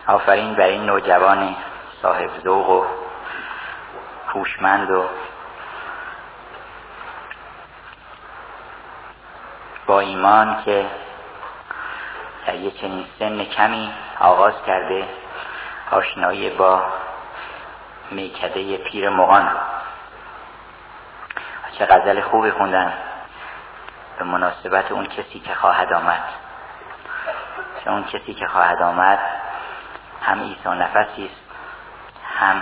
آفرین بر این نوجوان صاحب ذوق و هوشمند و با ایمان که در یک چنین سن کمی آغاز کرده آشنایی با میکده پیر مغان رو. چه غزل خوبی خوندن به مناسبت اون کسی که خواهد آمد. چون اون کسی که خواهد آمد هم عیسی نفسی است، هم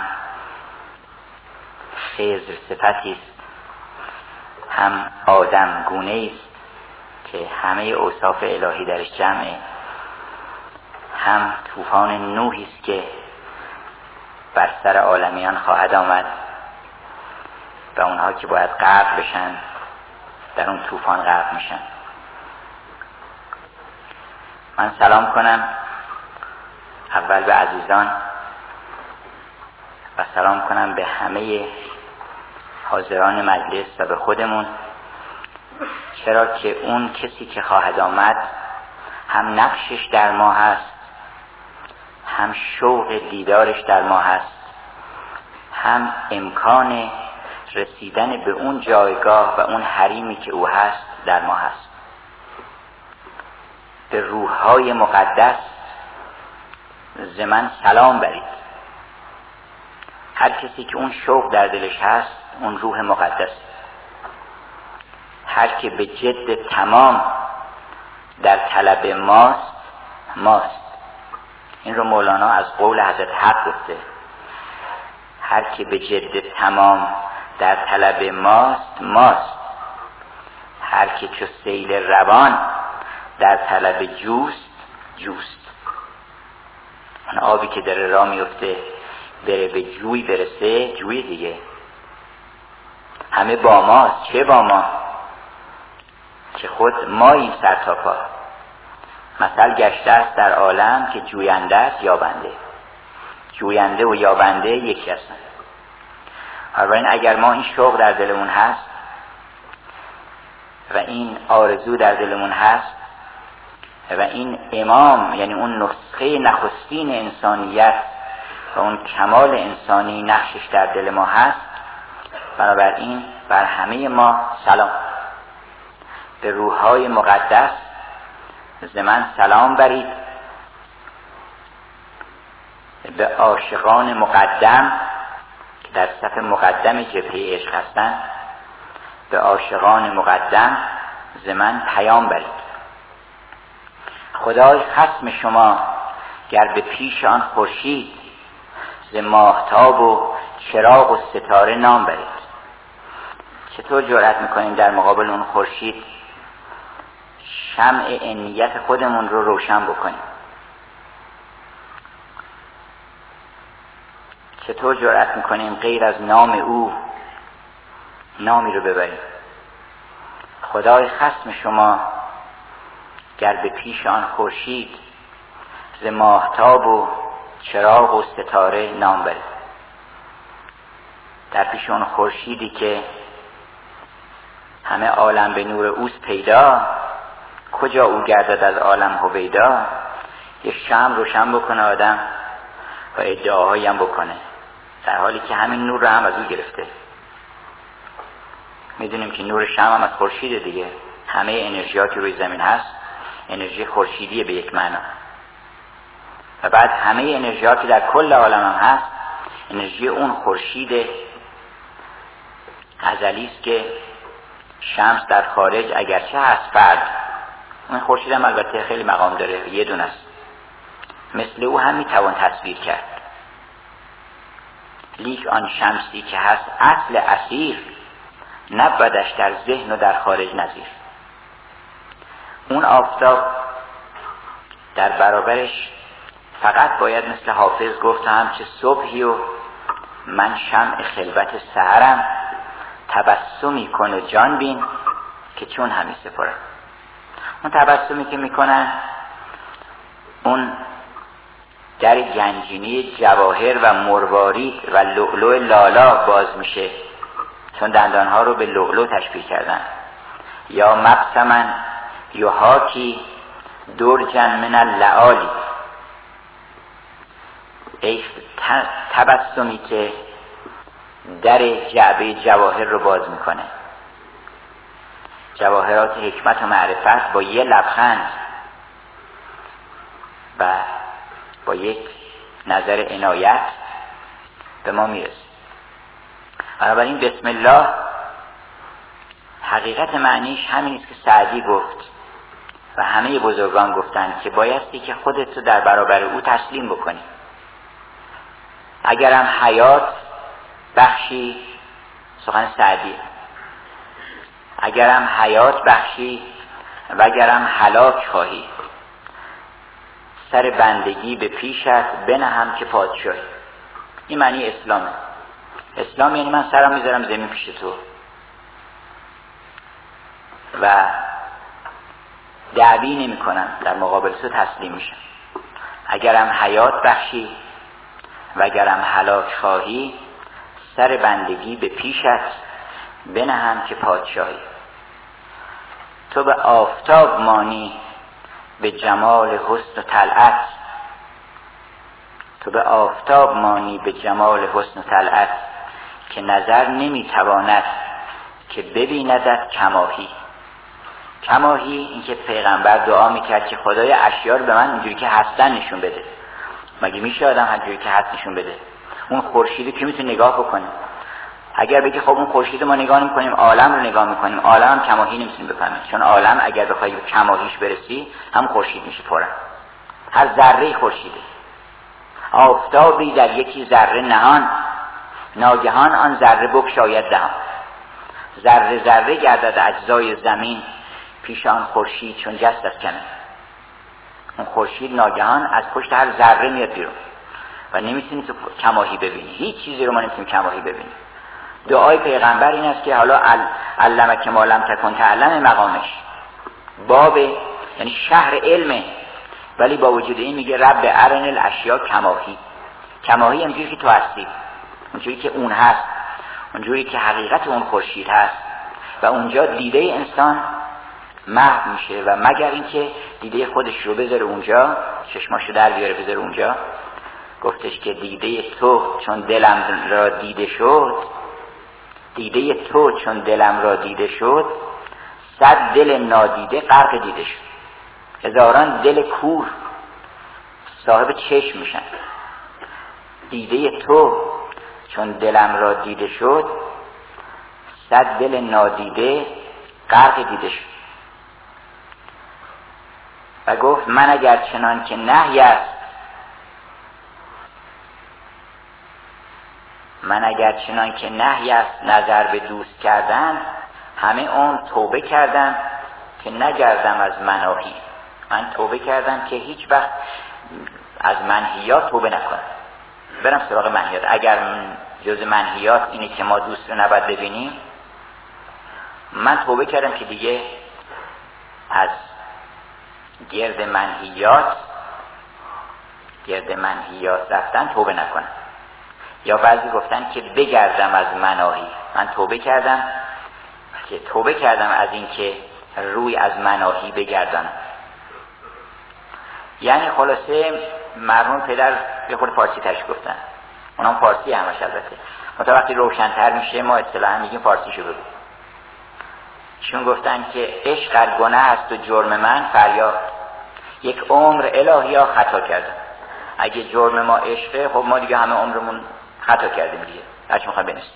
خضر صفتی است، هم آدم گونه است که همه اوصاف الهی درش جمعه، هم طوفان نوحی است که بر سر عالمیان خواهد آمد و اونها که باید غرق بشن در اون طوفان غرق میشن. من سلام کنم اول به عزیزان و سلام کنم به همه حاضران مجلس و به خودمون، چرا که اون کسی که خواهد آمد هم نقشش در ما هست، هم شوق دیدارش در ما هست، هم امکان رسیدن به اون جایگاه و اون حریمی که او هست در ما هست. به روح‌های مقدس ز من سلام برید. هر کسی که اون شوق در دلش هست اون روح مقدس. هر که به جد تمام در طلب ماست. این رو مولانا از قول حضرت حق گفته. هر که به جد تمام در طلب ماست. هر که چو سیل روان در طلب جوست. اون آبی که داره راه میفته بره به جوی برسه، جوی دیگه. همه با ماست. چه با ما؟ که خود ماییم سر تا پا. مثل گشته است در عالم که جوینده است یابنده. جوینده و یابنده یکی هستند. بنابراین اگر ما این شوق در دلمون هست و این آرزو در دلمون هست و این امام، یعنی اون نسخه نخستین انسانیت و اون کمال انسانی نقشش در دل ما هست، بنابراین بر همه ما سلام. به روح‌های مقدس ز من سلام برید. به عاشقان مقدم که در صف مقدم جبهه عشق هستند، به عاشقان مقدم ز من پیام برید. خدای خصم شما گر به پیش آن خورشید ز ماهتاب و چراغ و ستاره نام برید. چطور جرأت میکنیم در مقابل اون خورشید شمع انیت خودمون رو روشن بکنیم؟ چطور جرأت میکنیم غیر از نام او نامی رو ببریم؟ خدای خصم شما گر به پیش آن خورشید ز ماهتاب و چراغ و ستاره نام برید. در پیش اون خورشیدی که همه عالم به نور اوست پیدا، کجا او گردد از عالم هویدا. یه شمع روشن بکنه آدم و ادعاهایی هم بکنه، در حالی که همین نور رو هم از او گرفته. میدونیم که نور شمع هم از خورشید دیگه. همه انرژی‌ها که روی زمین هست انرژی خورشیدیه به یک معنا، و بعد همه انرژی‌ها که در کل عالم هم هست انرژی اون خورشید ازلی است که شمس در خارج اگرچه هست فرد، اون خورشید هم البته خیلی مقام داره، یه دونه است، مثل او هم میتوان تصویر کرد. لیک آن شمسی که هست اصل اصیل، نبودش در ذهن و در خارج نظیر. اون آفتاب در برابرش فقط باید مثل حافظ گفتم چه صبحی و من شمع خلوت سحرم، تبسمی کن و جان بین که چون همی سپرم. اون تبسمی که میکنن اون در گنجینه جواهر و مروارید و لؤلؤ لالا باز میشه، چون دندانها رو به لؤلؤ تشبیه کردن. یا مبسمن یحاکی درجن من اللعالی. ای تبسمی که در جعبه جواهر رو باز میکنه. جواهرات حکمت و معرفت با یه لبخند و با یک نظر عنایت به ما میرسه. بنابراین بسم الله حقیقت معنیش همین است که سعدی گفت و همه بزرگان گفتند که بایستی که خودت رو در برابر او تسلیم بکنی. اگرم حیات بخشی، سخن سعدی، اگرم حیات بخشی و اگرم هلاک خواهی، سر بندگی به پیشت بنهم که پادشاهی. این معنی اسلامه. اسلام یعنی من سرم میذارم زمین پیش تو و دعوی نمی کنم، در مقابل تو تسلیم میشم. اگرم حیات بخشی و اگرم هلاک خواهی، سر بندگی به پیشت بنهم که پادشاهی. تو به آفتاب مانی به جمال حسن و طلعت، تو به آفتاب مانی به جمال حسن و طلعت، که نظر نمیتواند که ببیندت کماهی. کماهی این که پیغمبر دعا میکرد که خدای اشیاء رو به من اینجوری که هستن نشون بده. مگه میشه آدم همجوری که هست نشون بده؟ اون خورشید که میتونه نگاه بکنه. اگر بگی خب اون خورشید ما نگاه نمی‌کنیم، عالم رو نگاه می‌کنیم، عالم هم کماهی نمی‌تونیم بفهمیم، چون عالم اگر بخوای به کماهیش برسی هم خورشید میشه فورا. هر ذره خورشیده. آفتابی در یکی ذره نهان، ناگهان آن ذره بگشاید دهان. ذره ذره گردد اجزای زمین، پیش آن خورشید چون جست از کمین. اون خورشید ناگهان از پشت هر ذره میاد بیرون و نمی‌تونی تو کماهی ببینی. هیچ چیزی رو ما نمی‌تونیم کماهی ببینیم. دعای پیغمبر این است که حالا علمک ما لم تکن تعلم مقامش باب، یعنی شهر علمه، ولی با وجود این میگه رب ارن الاشیاء کماهی. کماهی همونجوری که تو هستی، اونجوری که اون هست، اونجوری که حقیقت اون خورشید هست و اونجا دیده انسان محو میشه و مگر اینکه دیده خودش رو بذاره اونجا، چشماشو در بیاره بذاره اونجا. گفتش که دیده تو چون دلم را دیده شد، دیده تو چون دلم را دیده شد، 100 دل نادیده غرق دیده شد. هزاران دل کور صاحب چشم میشن. دیده تو چون دلم را دیده شد، 100 دل نادیده غرق دیده شد. و گفت من اگر چنان که نهی است، من اگر چنان که نهی است نظر به دوست کردن، همه عمر توبه کردم که نگردم از مناهی. من توبه کردم که هیچ وقت از منهیات توبه نکنم، برم سراغ منهیات. اگر جز منهیات اینه که ما دوست رو نباید ببینیم، من توبه کردم که دیگه از گرد منهیات رفتن توبه نکنم. یا بعضی گفتن که بگردم از مناهی. من توبه کردم از این که روی از مناهی بگردانم. یعنی خلاصه مرحوم پدر به خود فارسی ترش گفتن، اونم فارسی همش البته، منتها وقتی روشن‌تر میشه ما اصطلاحاً میگیم فارسیشو بگو. چون گفتن که عشق ار گناه است و جرم من فریاد، یک عمر الهیا خطا کردم. اگه جرم ما عشقه، خب ما دیگه همه عمرمون خطا کردیم دیگه، هرچی میخوام بنویسیم.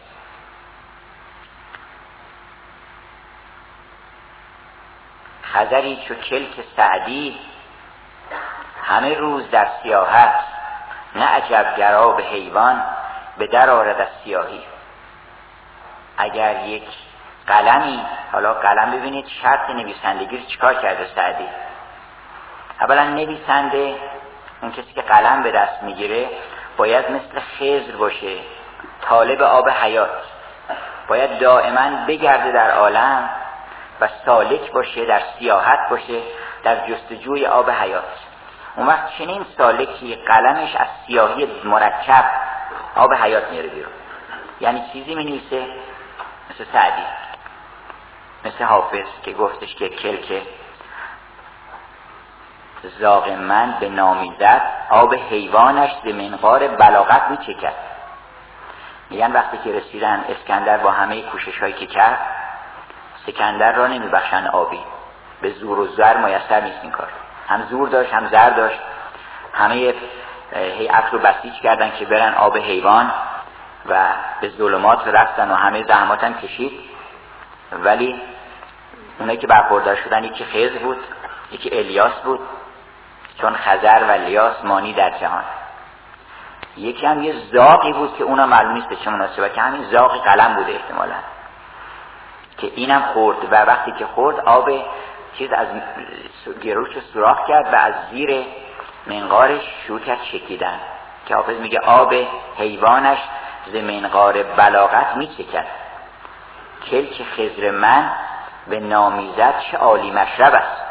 خضری چو کلک سعدی، همه روز در سیاحت، نه عجب گرا به حیوان به در آرد از سیاهی. اگر یک قلمی، حالا قلم ببینید شرط نویسندگی رو چیکار کرده سعدی. اولا نویسنده، اون کسی که قلم به دست میگیره، باید مثل خضر باشه، طالب آب حیات، باید دائما بگرده در عالم و سالک باشه، در سیاحت باشه، در جستجوی آب حیات. اون وقت چنین سالکی قلمش از سیاهی مرکب آب حیات میاره بیرون. یعنی چیزی می‌نویسه مثل سعدی، مثل حافظ که گفتش که کلک زاغ من به نامیزد آب حیوانش ز منقار بلاغت میچکد. میگن وقتی که رسیدن اسکندر با همه کوشش‌هایی که کرد، سکندر را نمیبخشن آبی، به زور و زر میسر نیست این کار. هم زور داشت هم زر داشت، همه هیئت رو بسیج کردن که برن آب حیوان و به ظلمات رفتن و همه زحمات هم کشید، ولی اونایی که برخوردار شدن یکی خضر بود، یکی الیاس بود، چون خضر و الیاس مانی در جهان. یکی هم یه زاغی بود که اونا معلوم نیست به چه مناسبت، که همین زاغ قلم بوده احتمالاً، که اینم خورد و وقتی که خورد آب چیز از گروش رو سوراخ کرد و از زیر منقارش شروع کرد چکیدن، که حافظ میگه آب حیوانش ز منقار بلاغت میچکد. کلک خضر من به نامیزد چه عالی مشرب است.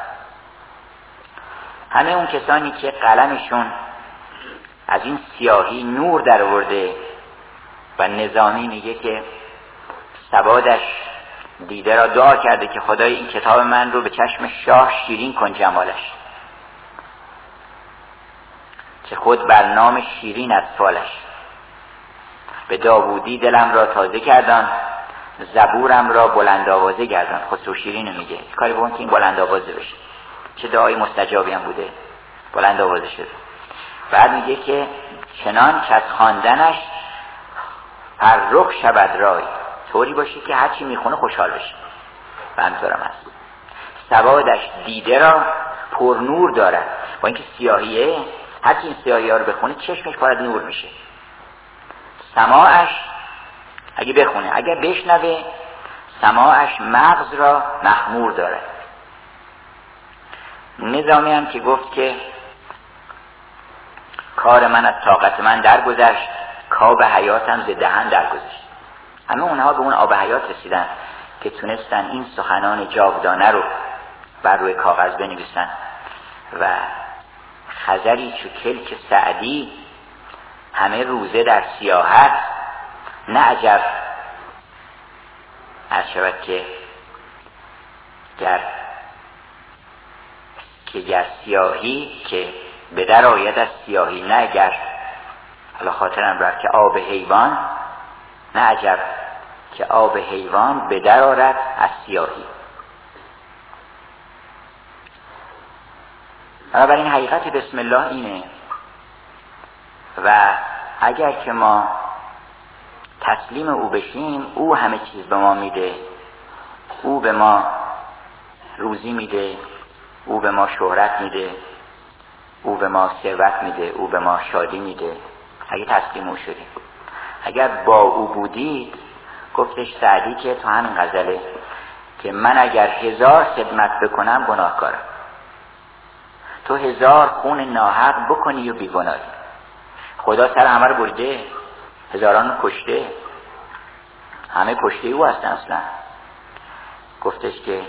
همه اون کسانی که قلمشون از این سیاهی نور در آورده و نظامی میگه که سوادش دیده را دعا کرده که خدای این کتاب من رو به چشم شاه شیرین کن جمالش، که خود بر نام شیرین از فالش. به داوودی دلم را تازه کردن، زبورم را بلند آوازه گردن. خسرو شیرین رو میگه کاری بکن که این بلند آوازه بشه. چه دعای مستجابی هم بوده، بلند آوازه شده. بعد میگه که چنان که از خواندنش فرخ شود رای، طوری باشه که هرچی میخونه خوشحال بشه. و همطورم هست. سوادش دیده را پر نور دارد، با اینکه سیاهیه، هرچی این سیاهی ها رو بخونه چشمش باید نور میشه. سماعش اگه بخونه، اگر بشنوه، سماعش مغز را مخمور دارد. نظامی هم که گفت که کار من از طاقت من درگذشت، کاب حیاتم ز دهن درگذشت. همه اونها به اون آب حیات رسیدن که تونستن این سخنان جاودانه رو بر روی کاغذ بنویسن. و خزری چو کلک سعدی همه روزه در سیاحت، نه عجب از شود که گر سیاهی که به در آید از سیاهی، نه اگر حالا خاطرم رفت که آب حیوان، نه عجب که آب حیوان به در آرد از سیاهی. بنابراین حقیقت بسم الله اینه و اگر که ما تسلیم او بشیم، او همه چیز به ما میده. او به ما روزی میده، او به ما شهرت میده، او به ما ثروت میده، او به ما شادی میده. اگه تسلیم او شدیم، اگر با او بودید، گفتش سعدی که تو همین غزله که من اگر 1000 خدمت بکنم گناهکارم، تو 1000 خون ناحق بکنی و بیگناهی. خدا سر همه رو بریده، هزاران رو کشته، همه کشته او هستن. اصلا گفتش که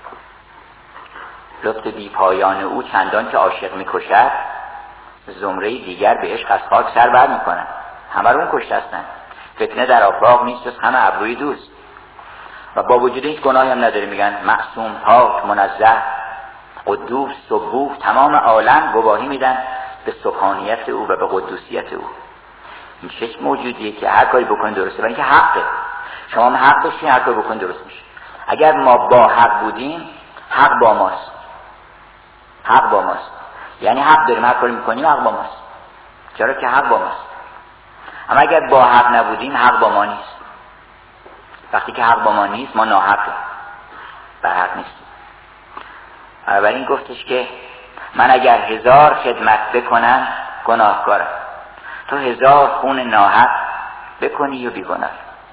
لطف بی پایان او چندان که عاشق میکشد، زمره دیگر به عشق از خاک سر بر میکنن. همه رو اون کشته هستن. فتنه در آفاق نیست جز همه ابروی دوست. و با وجود هیچ گناهی هم نداره. میگن معصوم، پاک، منزه، قدوس، سبوح، تمام عالم گواهی میدن به سبحانیت او و به قدوسیت او. این چه موجودیه که هر کاری بکنید درسته، برای اینکه حقه. شما هم حق داشتین، هر کاری بکنید درست میشه. اگر ما با حق بودیم، حق با ماست. حق با ماست، یعنی حق داریم، هر کاری میکنیم حق با ماست، چرا که حق با ماست. اما اگر با حق نبودیم، حق با ما نیست. وقتی که حق با ما نیست، ما ناحقیم، بر حق نیستیم. بنابراین گفتش که من اگر 1000 خدمت بکنم گناهکارم، تو 1000 خون ناحق بکنی و بیگناه.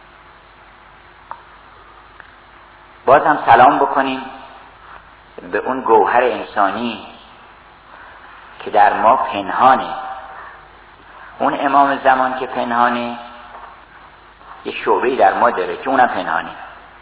باز هم سلام بکنیم به اون گوهر انسانی که در ما پنهانه. اون امام زمان که پنهانه، یه شعبه‌ای در ما داره که اونم پنهانه.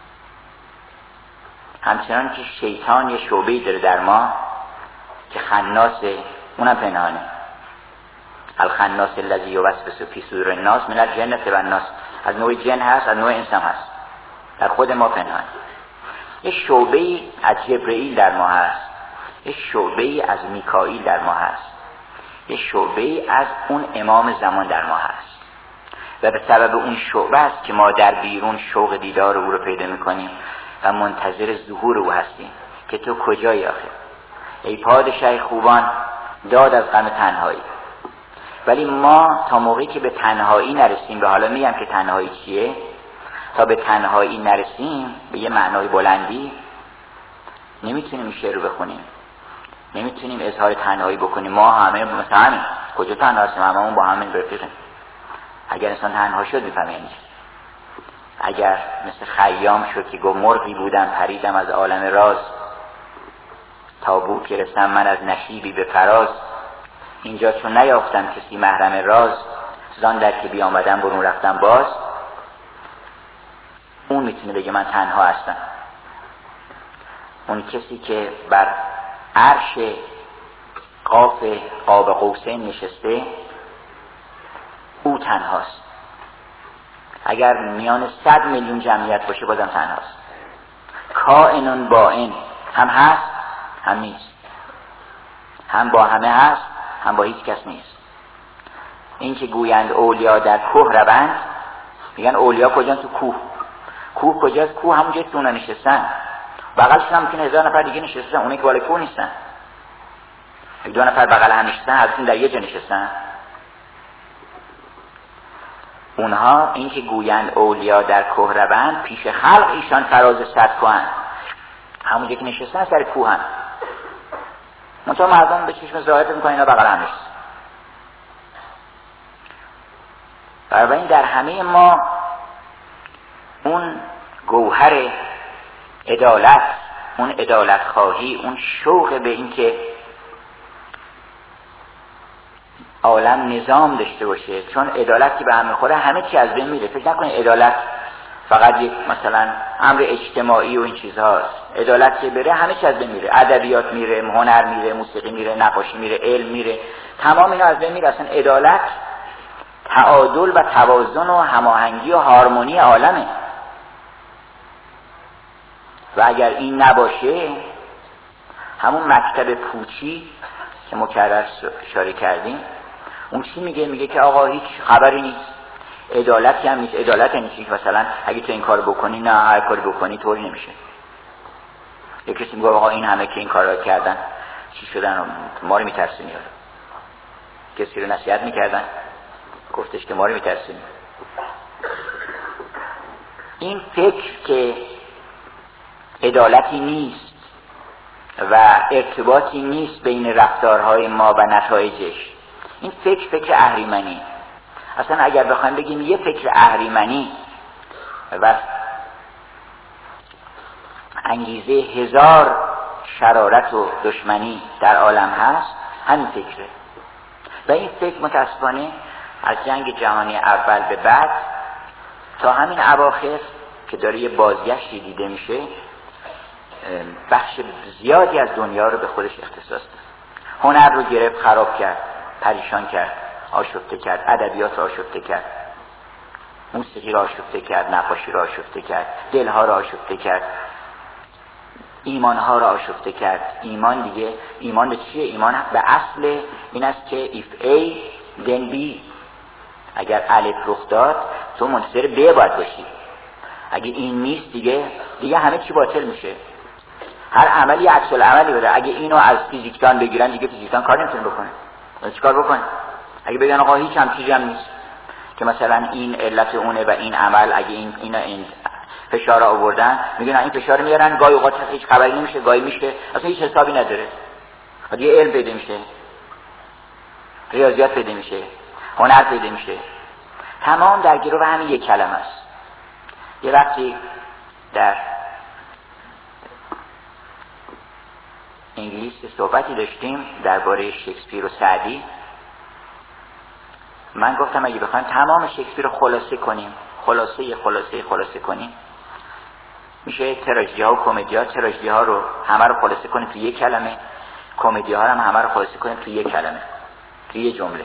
همچنان که شیطان یه شعبه‌ای داره در ما که خناسه، اونم پنهانه. الخناس الذی یوسوس فی صدور الناس من الجنة والناس. از نوع جن هست، از نوع انسان هست، در خود ما پنهانه. یه شعبه‌ای از جبرئیل در ما هست، یه شعبه‌ای از میکائیل در ما هست، یه شعبه‌ای از اون امام زمان در ما هست و به سبب اون شعبه است که ما در بیرون شوق دیدار او رو پیدا میکنیم و منتظر ظهور او هستیم که تو کجایی آخه ای پادشاه خوبان، داد از غم تنهایی. ولی ما تا موقعی که به تنهایی نرسیم، به حالا میگم که تنهایی چیه، تا به تنهایی نرسیم، به یه معنای بلندی، نمیتونیم شعر رو بخونیم، نمیتونیم اظهار تنهایی بکنیم. ما همه مثلا همین، کجا تنها هستیم؟ هممون با همین رفیقیم. اگر انسان تنها شد میفهمه یعنی چی. اگر مثل خیام شد که گفت مرغی بودم پریدم از عالم راز، تا بوک رسم من از نشیبی به فراز، اینجا چون نیافتم کسی محرم راز، زان در که بیامدم برون رفتم باز. اون میتونه بگه من تنها هستم. اون کسی که بر عرش قاب قوسین نشسته، او تنهاست. اگر میان 100 میلیون جمعیت باشه بازم تنهاست. کائنون باین، هم هست هم نیست، هم با همه هست هم با هیچ کس نیست. این که گویند اولیا در کوه روند، میگن اولیا کجان؟ تو کوه. کوه کجاست؟ کوه همون جایی که اونا نشستن، بغلشون هم ممکنه 1000 نفر دیگه نشستن، اونایی که بالای کوه نیستن. 2 نفر بغل هم نشستن، هرشون در یه جا نشستن. اونها این که گویند اولیا در کوه روند، پیش خلق ایشان فراز 100 کوهن. همون جایی که نشستن سر کوه هم. منطقه مردم به چشم ظاهر میکنن اینا بغل هم نشستن. بنابراین در همه ما اون گوهر عدالت، اون عدالت خواهی، اون شوق به این که عالم نظام داشته باشه، چون عدالت که به هم میخوره همه چی از بین میره. فکر نکنید عدالت فقط یک مثلا امر اجتماعی و این چیزهاست. عدالت که بره همه چی از بین میره، ادبیات میره، هنر میره، موسیقی میره، نقاشی میره، علم میره، تمام اینا از بین میره. اصلا عدالت تعادل و توازن و هماهنگی و هارمونی عالمه و اگر این نباشه، همون مکتب پوچی که مکرر اشاره کردیم، اون چی میگه که آقا هیچ خبری نیست، عدالتی هم نیست. عدالت یعنی چی؟ مثلا اگه تو این کار بکنی، نه هر کاری بکنی طوری نمیشه. یه کسی میگه آقا این همه که این کارا کردن چی شدن؟ ما رو میترسونی. کسی رو نصیحت میکردن، گفتش که ما رو میترسونی. این فکر که عدالتی نیست و ارتباطی نیست بین رفتارهای ما و نتایجش، این فکر اهریمنی. اصلا اگر بخوایم بگیم یه فکر اهریمنی و انگیزه 1000 شرارت و دشمنی در عالم هست، همین فکره. و این فکر متاسفانه از جنگ جهانی اول به بعد تا همین اواخر که داره یه بازگشتی دیده میشه، بخش زیادی از دنیا رو به خودش اختصاص داد. هنر رو گرفت، خراب کرد، پریشان کرد، آشفته کرد، ادبیات رو آشفته کرد، موسیقی رو آشفته کرد، نقاشی رو آشفته کرد، دلها رو آشفته کرد، ایمانها رو آشفته کرد. ایمان دیگه، ایمان به چیه؟ ایمان به اصل این است که if A then B. اگر الف رخ داد تو منتظر B باید باشی. اگه این نیست دیگه همه چی باطل میشه. هر عملی عکس العملی بده. اگه اینو از فیزیکدان بگیرن دیگه فیزیکدان کار نمیتونه بکنه. چیکار بکنه؟ اگه بگن آقا هیچ هم چیزی هم نیست که مثلا این علت اونه و این عمل، اگه این فشار آوردن، میگن این فشار میارن، گاهی اوقات هیچ خبری نمیشه، گاهی میشه، اصلا هیچ حسابی نداره. دیگه علم پیدا میشه، ریاضیات پیدا میشه، هنر پیدا میشه، تمام در گرو همین یک کلمه است. یه وقتی در انگلیس صحبتی داشتیم درباره شکسپیر و سعدی، من گفتم اگه بخوایم تمام شکسپیر رو خلاصه کنیم، خلاصه کنیم، میشه تراژدی ها و کمدی ها. تراژدی ها رو همه رو خلاصه کنیم توی یک کلمه، کمدی ها هم همه رو خلاصه کنیم توی یک کلمه، توی یک جمله.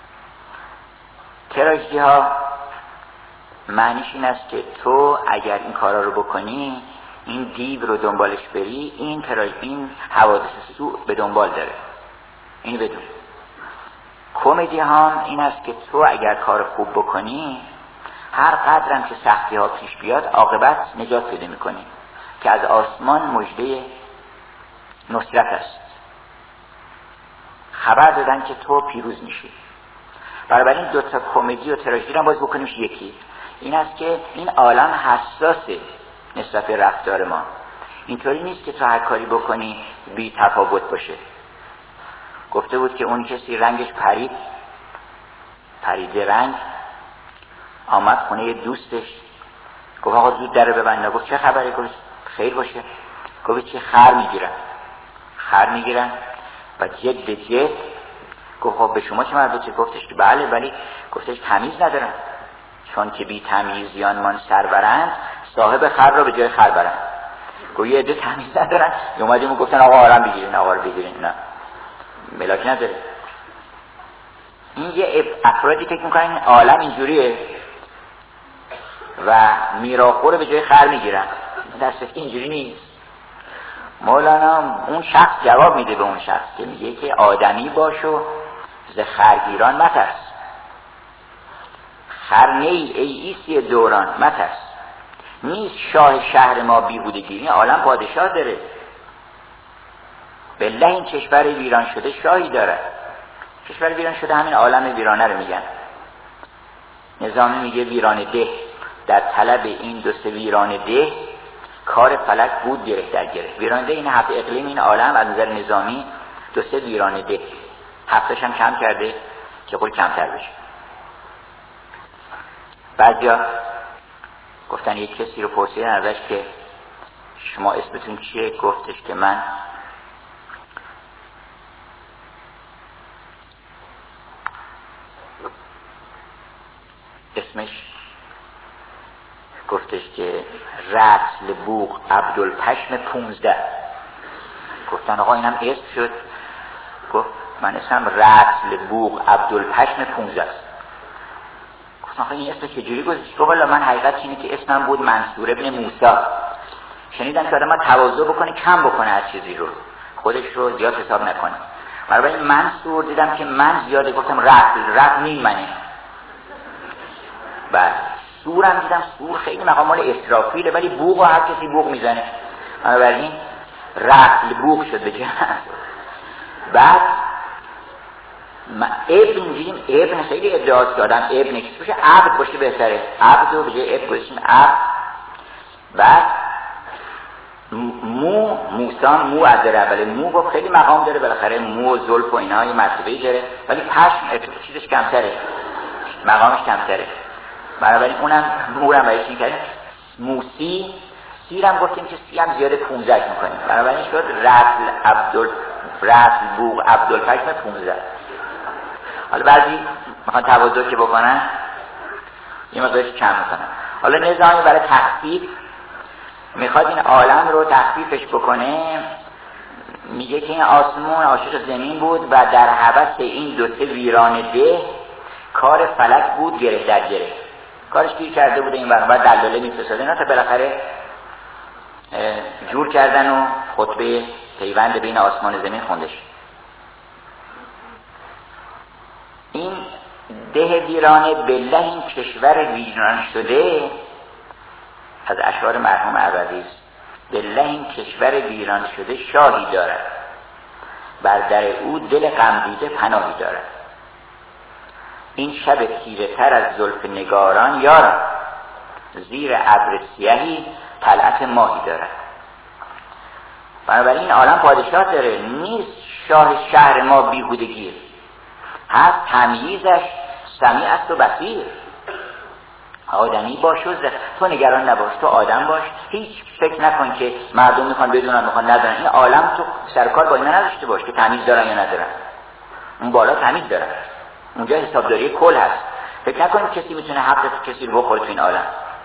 تراژدی ها معنیش این است که تو اگر این کارا رو بکنی، این دیو رو دنبالش بری، این حوادث سوء به دنبال داره. اینو بدون. کمدی هم این است که تو اگر کار خوب بکنی، هر قدرم که سختی ها پیش بیاد، عاقبت نجات پیدا میکنی که از آسمان مژده نصرت است. خبر دادن که تو پیروز میشی. بنابراین دو تا کمدی و تراژدی رو باز بکنیم یکی. این است که این عالم حساسه نسبت به رفتار ما. اینطوری نیست که تو هر کاری بکنی بی تفاوت باشه. گفته بود که اون کسی رنگش پریده رنگ، آمد خونه دوستش، گفت آقا زود در ببند. گفت چه خبره؟ گفت خیر باشه. گفت چه خر میگیرن و جد گفت خب به شما چه مربوطه؟ گفتش که بله، ولی گفتش تمیز ندارن، چون که بی تمیزیانمان سرورند، صاحب خر را به جای خر برند. گویی عده تمیز ندارن، اومدیم و گفتن آقا آرام بگیرین، آقا رو بگیرین. نه، ملاک نداره. این یه افرادی فکر میکنن عالم اینجوریه و میراخور به جای خر میگیرن. دست اینجوری نیست. مولانا اون شخص جواب میده به اون شخص که میگه که آدمی باش و ز خرگیران مترس. خر نی ای عیسی دوران مترس. نیست شاه شهر ما بیهودگی، این عالم پادشاه داره. بالله این کشور ویران شده شاهی داره. کشور ویران شده همین عالم ویرانه رو میگن. نظامی میگه ویران ده، در طلب این دو سه ویران ده، کار فلک بود گره در گره. ویران ده این 7 اقلیم این عالم از نظر نظامی دو سه ویران ده، 7 هم کم کرده که قول کمتر بشه. بعضیا گفتن یک کسی رو پرسیدن ازش که شما اسمتون چیه؟ گفتش که من اسمش گفتش که رسل بوق عبدالپشم 15. گفتن آقا اینم اسم شد؟ گفت من اسمم رسل بوق عبدالپشم 15 است. گفتن آقا این اسم چجوری گذاشتی؟ گفت والا من حقیقت اینه که اسمم بود منصور ابن موسی. شنیدن که آدم تواضع بکنه، کم بکنه از چیزی رو، خودش رو زیاد حساب نکنه. برای این منصور دیدم که من زیاده، گفتم رسل نیم منه. بعد سورم دیدم، سور خیلی مقام مال اسرافیله، ولی بوق هر کسی بوق میزنه، بنابراین رسل بوق شد بگه. بعد ابن دیدیم، ابن خیلی ادعاست که آدم ابن کسی باشه، عبد باشه بهتره، عبد رو به جای ابن گذاشتیم عبد. بعد موسان مو از داره، ولی مو گفت خیلی مقام داره، بالاخره مو و زلف و اینا یه مرتبه‌ای داره، ولی پشم چیزش کمتره، مقامش کمتره. بنابراین اونم مورم بایشی کرده. موسی سیرم گفتیم که سی هم زیاده 15 میکنیم، بنابراین شد رسل بوق عبدالپشم 15. حالا بعضی میخوان تواضع که بکنن یه مقدارش کم میکنن. حالا نظامی برای تخفیف میخواد این عالم رو تخفیفش بکنه، میگه که این آسمون عاشق زمین بود و در هوس این دو سه ویران ده، کار فلک بود گره در گره. کارش گیر کرده بوده این بعد دلاله میفرستاده اینا تا بالاخره جور کردن و خطبه پیوند بین آسمان و زمین خوندش. این ده ویرانه بالله این کشور ویران شده از اشعار مرحوم عبدی است. بالله این کشور ویران شده شاهی دارد، بر در او دل غم دیده پناهی دارد. این شب تیره تر از زلف نگاران یارم، زیر ابر سیاهی طلعت ماهی دارد. بنابراین این عالم پادشاه داره، نیست شاه شهر ما بیهودگیه، هست تمییزش سمیع است و بصیر. آدمی باش و تو نگران نباش، تو آدم باش، هیچ فکر نکن که مردم میخوان بدونن میخوان ندارن. این عالم تو سرکار با اینا نداشته باش که تمیز دارن یا ندارن. اون بالا تمیز دارن، اونجا حسابداری کل هست. فکر نکنید کسی میتونه حق کسی رو بخوره تو این عالم.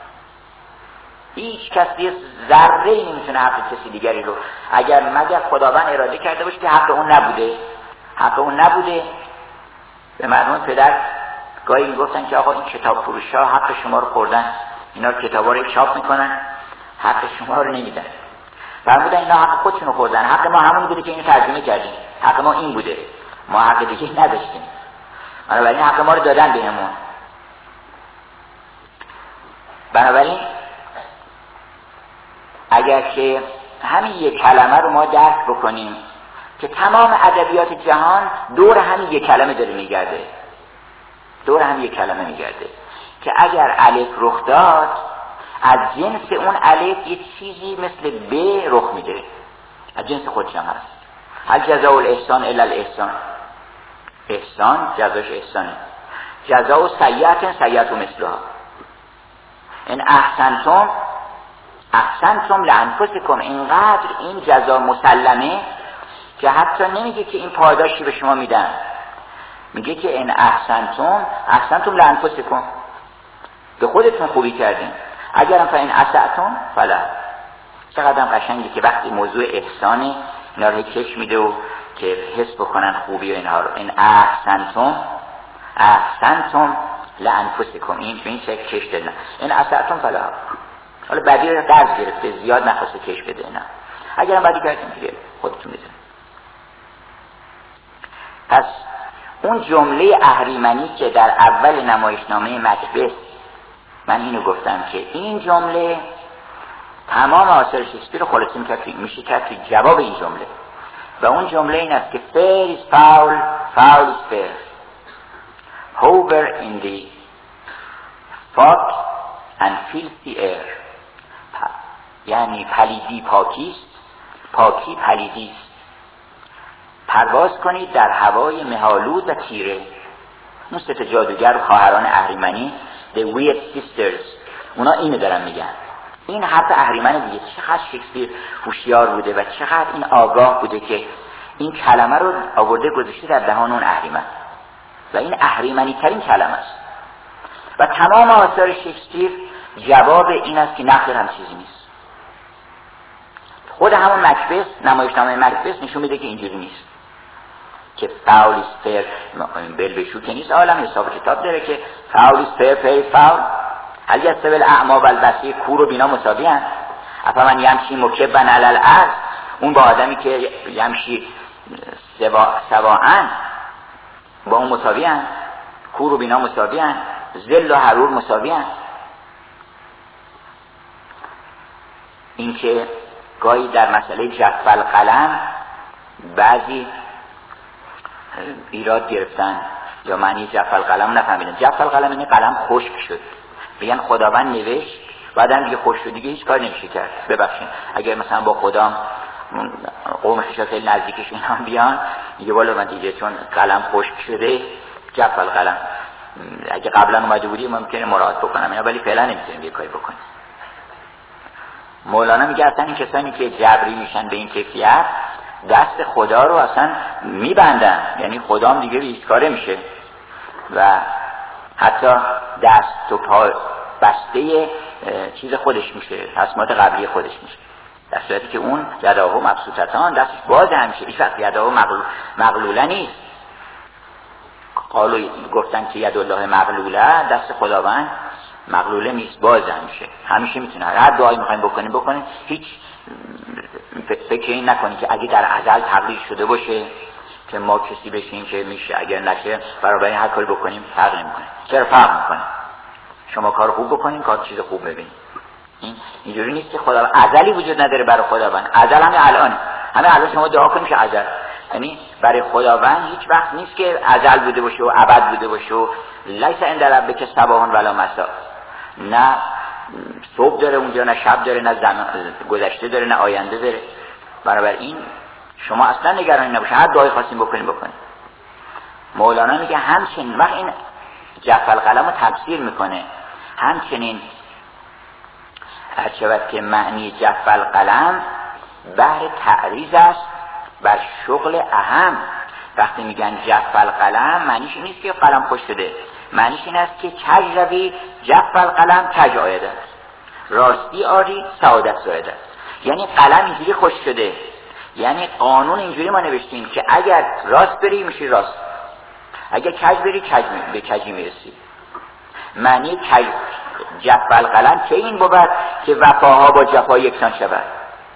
هیچ کسی ذره ای نمیتونه حق کسی دیگری رو، اگر مگر خداوند اراده کرده باشه که حق اون نبوده. به مردم پدر گاهی میگفتن که آقا این کتاب فروشا حق شما رو خوردن، اینا کتابا رو چاپ میکنن، حق شما رو نمیدن. فرمودن اینا حق خودشونو خوردن، حق ما همون بوده که اینو ترجمه کردیم، حق ما این بوده، ما حق دیگه نداشتیم، بنابراین حق ما رو دادن بهمون. بنابراین اگر که همین یک کلمه رو ما درک بکنیم که تمام ادبیات جهان دور همین یک کلمه داره میگرده، دور همین یک کلمه میگرده که اگر الف رخ داد از جنس اون الف یه چیزی مثل ب رخ میده، از جنس خودش هم هست. هل جزاء الاحسان الا الاحسان، احسان جزاش احسانه، جزاء سیئة سیئة مثلها. ان احسنتم احسنتم لانفسکم، اینقدر این جزا مسلمه که حتی نمیگه که این پاداشی به شما میدن، میگه که ان احسنتم احسنتم لانفسکم، به خودتون خوبی کردین، اگرم فإن اسأتم فلا. چقدر قشنگه که وقتی موضوع احسانه اینا رو کش میده و که حس بکنن خوبی و اینها رو. ان احسنتم لانفسکم، این به این شکل کش دادن. ان اسأتم فلا، حالا بعدی رو درز گرفته، زیاد نخواسته کش بده اینا، اگرم بعدی کردیم دیگه خودتون میدونید. پس اون جمله اهریمنی که در اول نمایشنامه مکبث من اینو گفتم که این جمله تمام آثار شکسپیر رو خلاصه میشه کرد توی جواب این جمله، و اون جمله این است که fair is foul, foul is fair, hover in the fog and filthy air. یعنی پلیدی پاکیست، پاکی پلیدیست. پرواز کنید در هوای مه‌آلود و تیره. اون سه تا جادوگر و خواهران اهریمنی The Weird Sisters اونا اینو دارن میگن. این حرف اهریمن دیگه. چقدر شکسپیر هوشیار بوده و چقدر این آگاه بوده که این کلمه رو آورده گذاشته در دهان اون اهریمن، و این اهریمنی ترین کلمه است. و تمام آثار شکسپیر جواب این است که نقل هم چیزی نیست. خود همون مکبث، نمایشنامه مکبث نشون میده که اینجوری نیست که فاول است فیر، بلبشو که نیست، عالم حساب کتاب داره که فاول است فیر، فیر است فاول. هل یستوی الاعمی والبصیر، کور و بینا مساوی هستند؟ افمن یمشی مکبا علی الارض، اون با آدمی که یمشی سواعا با اون مساوی هستند؟ کور و بینا مساوی هستند؟ ذل و حرور مساوی هستند؟ این که گاهی در مسئله جف القلم بعضی ایراد گرفتن یا معنی جف القلم نفهمیدن. جف القلم یعنی قلم خشک شد، میگن خداوند نوشت بعدن دیگه خشک شد، دیگه هیچ کار نمیشه کرد. ببخشید اگر مثلا با خدا قوم خیلی خیلی نزدیکش اینا بیان میگه والا من دیگه چون قلم خشک شده جف القلم، اگه قبلا اومده بودی ممکنه مراعات بکنم اینا، ولی فعلا نمیتونیم یه کاری بکنیم. مولانا میگه اصلا این کسانی که جبری میشن به این کیفیت دست خدا رو اصلا میبندن، یعنی خدا هم دیگه هیچ کاره میشه و حتی دست و پا بسته چیز خودش میشه، تصمیمات قبلی خودش میشه، در صورتی که اون یداهو مبسوطتان دستش باز همیشه، هیچ وقت یداهو مغلوله نیست. قالو گفتن که ید الله مغلوله، دست خداوند مغلوله نیست، باز همیشه میتونه هر دعایی میخواین بکنین هیچ فکر این نکنید که اگه در ازل تقدیر شده باشه که ما کسی بشیم که میشه، اگر نشه برای هر کاری بکنیم فرق نمیکنه. چرا فرق میکنه؟ شما کار خوب بکنین، کار چیز خوب ببینید. اینجوری نیست که خدا ازلی وجود نداره برای خداوند. ازل همین الان شما دعا کنید که ازل، یعنی برای خداوند هیچ وقت نیست که ازل بوده باشه و ابد بوده باشه و لیس عند ربک صباح ولا مساء، نه صبح داره اونجا، نه شب داره، نه گذشته داره، نه آینده داره. بنابراین شما اصلا نگرانی نباشید، هر دعایی خواستین بکنید. مولانا میگه همچنین وقت این جف القلم رو تفسیر میکنه، همچنین هرچند که معنی جف القلم بهر تعریض است بر شغل اهم. وقتی میگن جف القلم معنیش نیست که قلم خوش شده، معنیش این است که کج روی جف القلم کج آید است، راستی آری سعادت زاید است. یعنی قلم اینجوری خوش شده، یعنی قانون اینجوری ما نوشتیم که اگر راست بری میشی راست، اگر کج بری به کجی میرسی. معنی جف القلم که این بود که وفاها با جفا یکسان شود.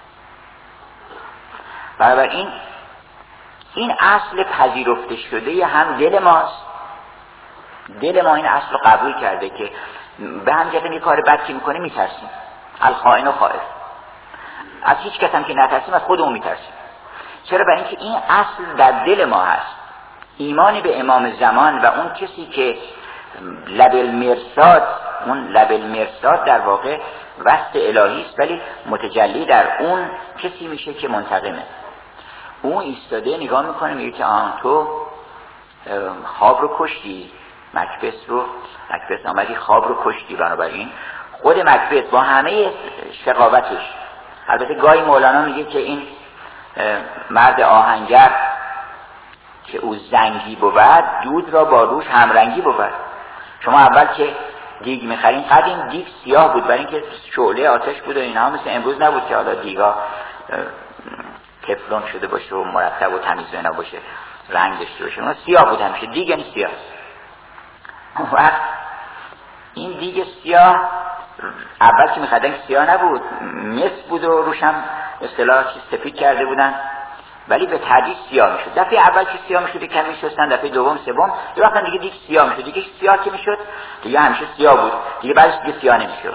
بنابراین این اصل پذیرفته شده هم دل ماست. دل ما این اصل رو قبول کرده که به همجرد یه کار بد که میکنه میترسیم. الخائن و خائف. از هیچ کس هم که نترسیم از خودمون میترسیم. چرا؟ برای اینکه این اصل در دل ما هست. ایمان به امام زمان و اون کسی که لب المرصاد، اون لب المرصاد در واقع وصف الهی است ولی متجلی در اون کسی میشه که منتقمه. اون ایستاده نگاه میکنه میگه که تو خواب رو کشتی، مکبث آمدی خواب رو کشتی. بنابراین خود مکبث با همه شقاوتش، البته گاهی مولانا میگه که این مرد آهنگر که او زنگی بود دود را با روش همرنگی بود. شما اول که دیگ میخرین، قدیم دیگ سیاه بود برای اینکه شعله آتش بود و اینها، مثل امروز نبود که حالا دیگا تفلون شده باشه و مرتب و تمیز اینا باشه، رنگ داشته باشه. اون سیاه بود همیشه، دیگ یعنی سیاه. و این دیگ سیاه اول که میخدن سیاه نبود، مس بود و روش هم اصطلاح سفید کرده بودن، ولی به تدریج سیاه میشد. دفعه اول که سیاه میشد کمی میشستن، دفعه دوم سوم یه وقت دیگه دیگ سیاه میشد. دیگه سیاه که میشد دیگه همیشه سیاه بود، دیگه بعدش دیگه سیاه نمیشد.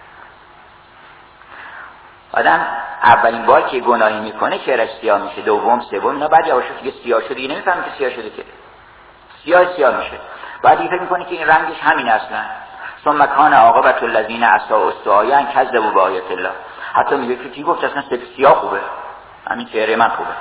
آدم اولین بار که گناهی میکنه چهرهش سیاه میشه، دوم سوم اینا، بعد یواش دیگه سیاه شده دیگه نمیفهمه که سیاه شده، که سیاه میشه. بعد دیگه فکر میکنه که این رنگش همین اصلا. ثم کان عاقبت الذین اساءوا السعی ان کذبوا بآیات الله. حتی میگه که کی گفت اصلا سیاه خوبه، همین چهره من خوبه.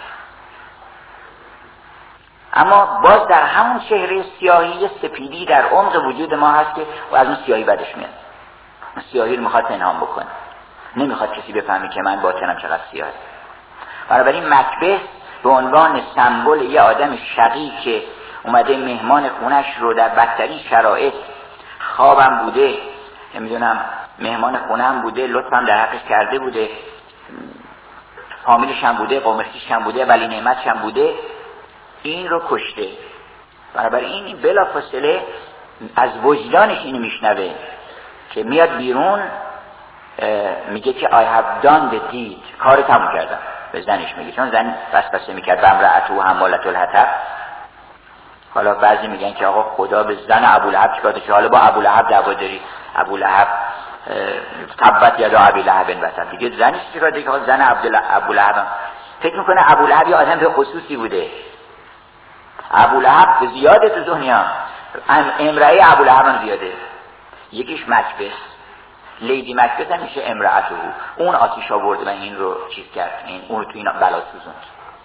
اما باز در همون چهره سیاهی سپیدی در عمق وجود ما هست که و از اون سیاهی بدش میاد. اون سیاهی رو میخواد پنهان بکنه، نمیخواد کسی بفهمه که من باطنم چقدر سیاهه. بنابراین مکبث به عنوان سمبل یه آدم شقی که اومده مهمان خونش رو در بدترین شرایط، خوابم بوده، نمیدونم مهمان خونم بوده، لطفم در حقش کرده بوده، فامیلش هم بوده، قومش هم بوده، ولی نعمتش هم بوده، این رو کشته. بنابراین این بلافاصله از وجدانش اینو میشنوه که میاد بیرون، میگه که I have done the deed، کار تموم کردم. به زنش میگه، چون زن وسوسه میکرد و امرأته حمالة الحطب. حالا بعضی میگن که آقا خدا به زن ابولهب چیکار داشت، حالا با ابولهب دعوا داری، ابولهب تبت یدا ابی لهب وتب، دیگه زنش چیکار داشت که زن ابولهب. فکر میکنه ابولهب یه آدم به خصوصی بوده. ابولهب زیاده تو دنیا، امرأه ابولهب هم زیاده. یکیش مکبث، لیدی مکبث هم میشه امرأته، اون آتیش آورد و این رو چیز کرد، اون رو تو این بلا سوزوند.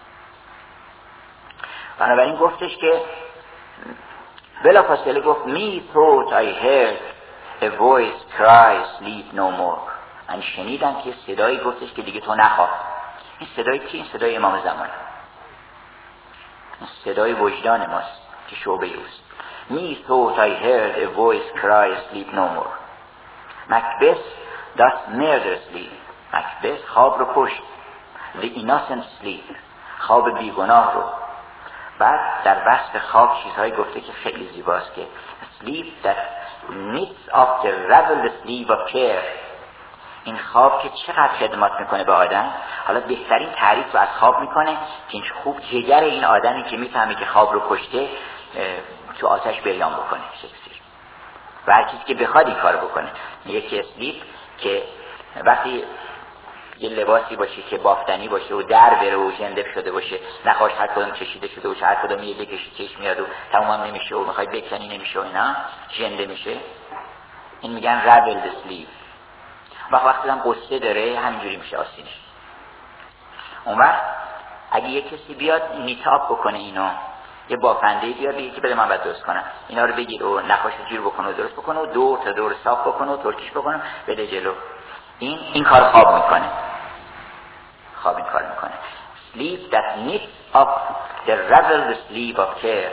بنابراین گفتش که بلافاصله گفت Me thought I heard a voice cry sleep no more. من شنیدم که صدایی گفتش که دیگه تو نخواب. این صدای کی؟ این صدای امام زمان، این صدای وجدان ماست که شعبه اوست. Me thought I heard a voice cry sleep no more. مکبث does murderously. مکبث خواب رو کشت. The innocent sleep. خواب بیگناه رو. بعد در وصف خواب چیزهایی گفته که خیلی زیباست که sleep that knits up the raveled sleeve of care. این خواب که چقدر خدمات میکنه به آدم. حالا بهترین تعریف رو از خواب میکنه که این خوب جگر این آدمی که میفهمه که خواب رو کشته تو آتش بریان بکنه شکسپیر، و هر کسی که بخواد این کار بکنه. میگه که sleep که وقتی یه لباسی باشه که بافتنی باشه و در بره و ژنده شده باشه، نخواهش هر کدوم چشیده شده باشه، هر کدوم یه کشی چشم میاد و تمام هم نمیشه و میخوای بکنی نمیشه و اینا، ژنده میشه. این میگن raveled sleeve. وقتی هم قصه داره همینجوری میشه آسینش. اون وقت اگه یه کسی بیاد نیتاب بکنه اینو، یه بافنده بیاد بگه که بده من باید درست کنم، اینا رو بگیر و نخواهش جور بکنه و درست بکنه و دور تا دور صاف بکنه و ترکیش بکنه بده جلو. این کار خواب میکنه. خواب این کار میکنه. Sleep that knits up the raveled sleeve of care.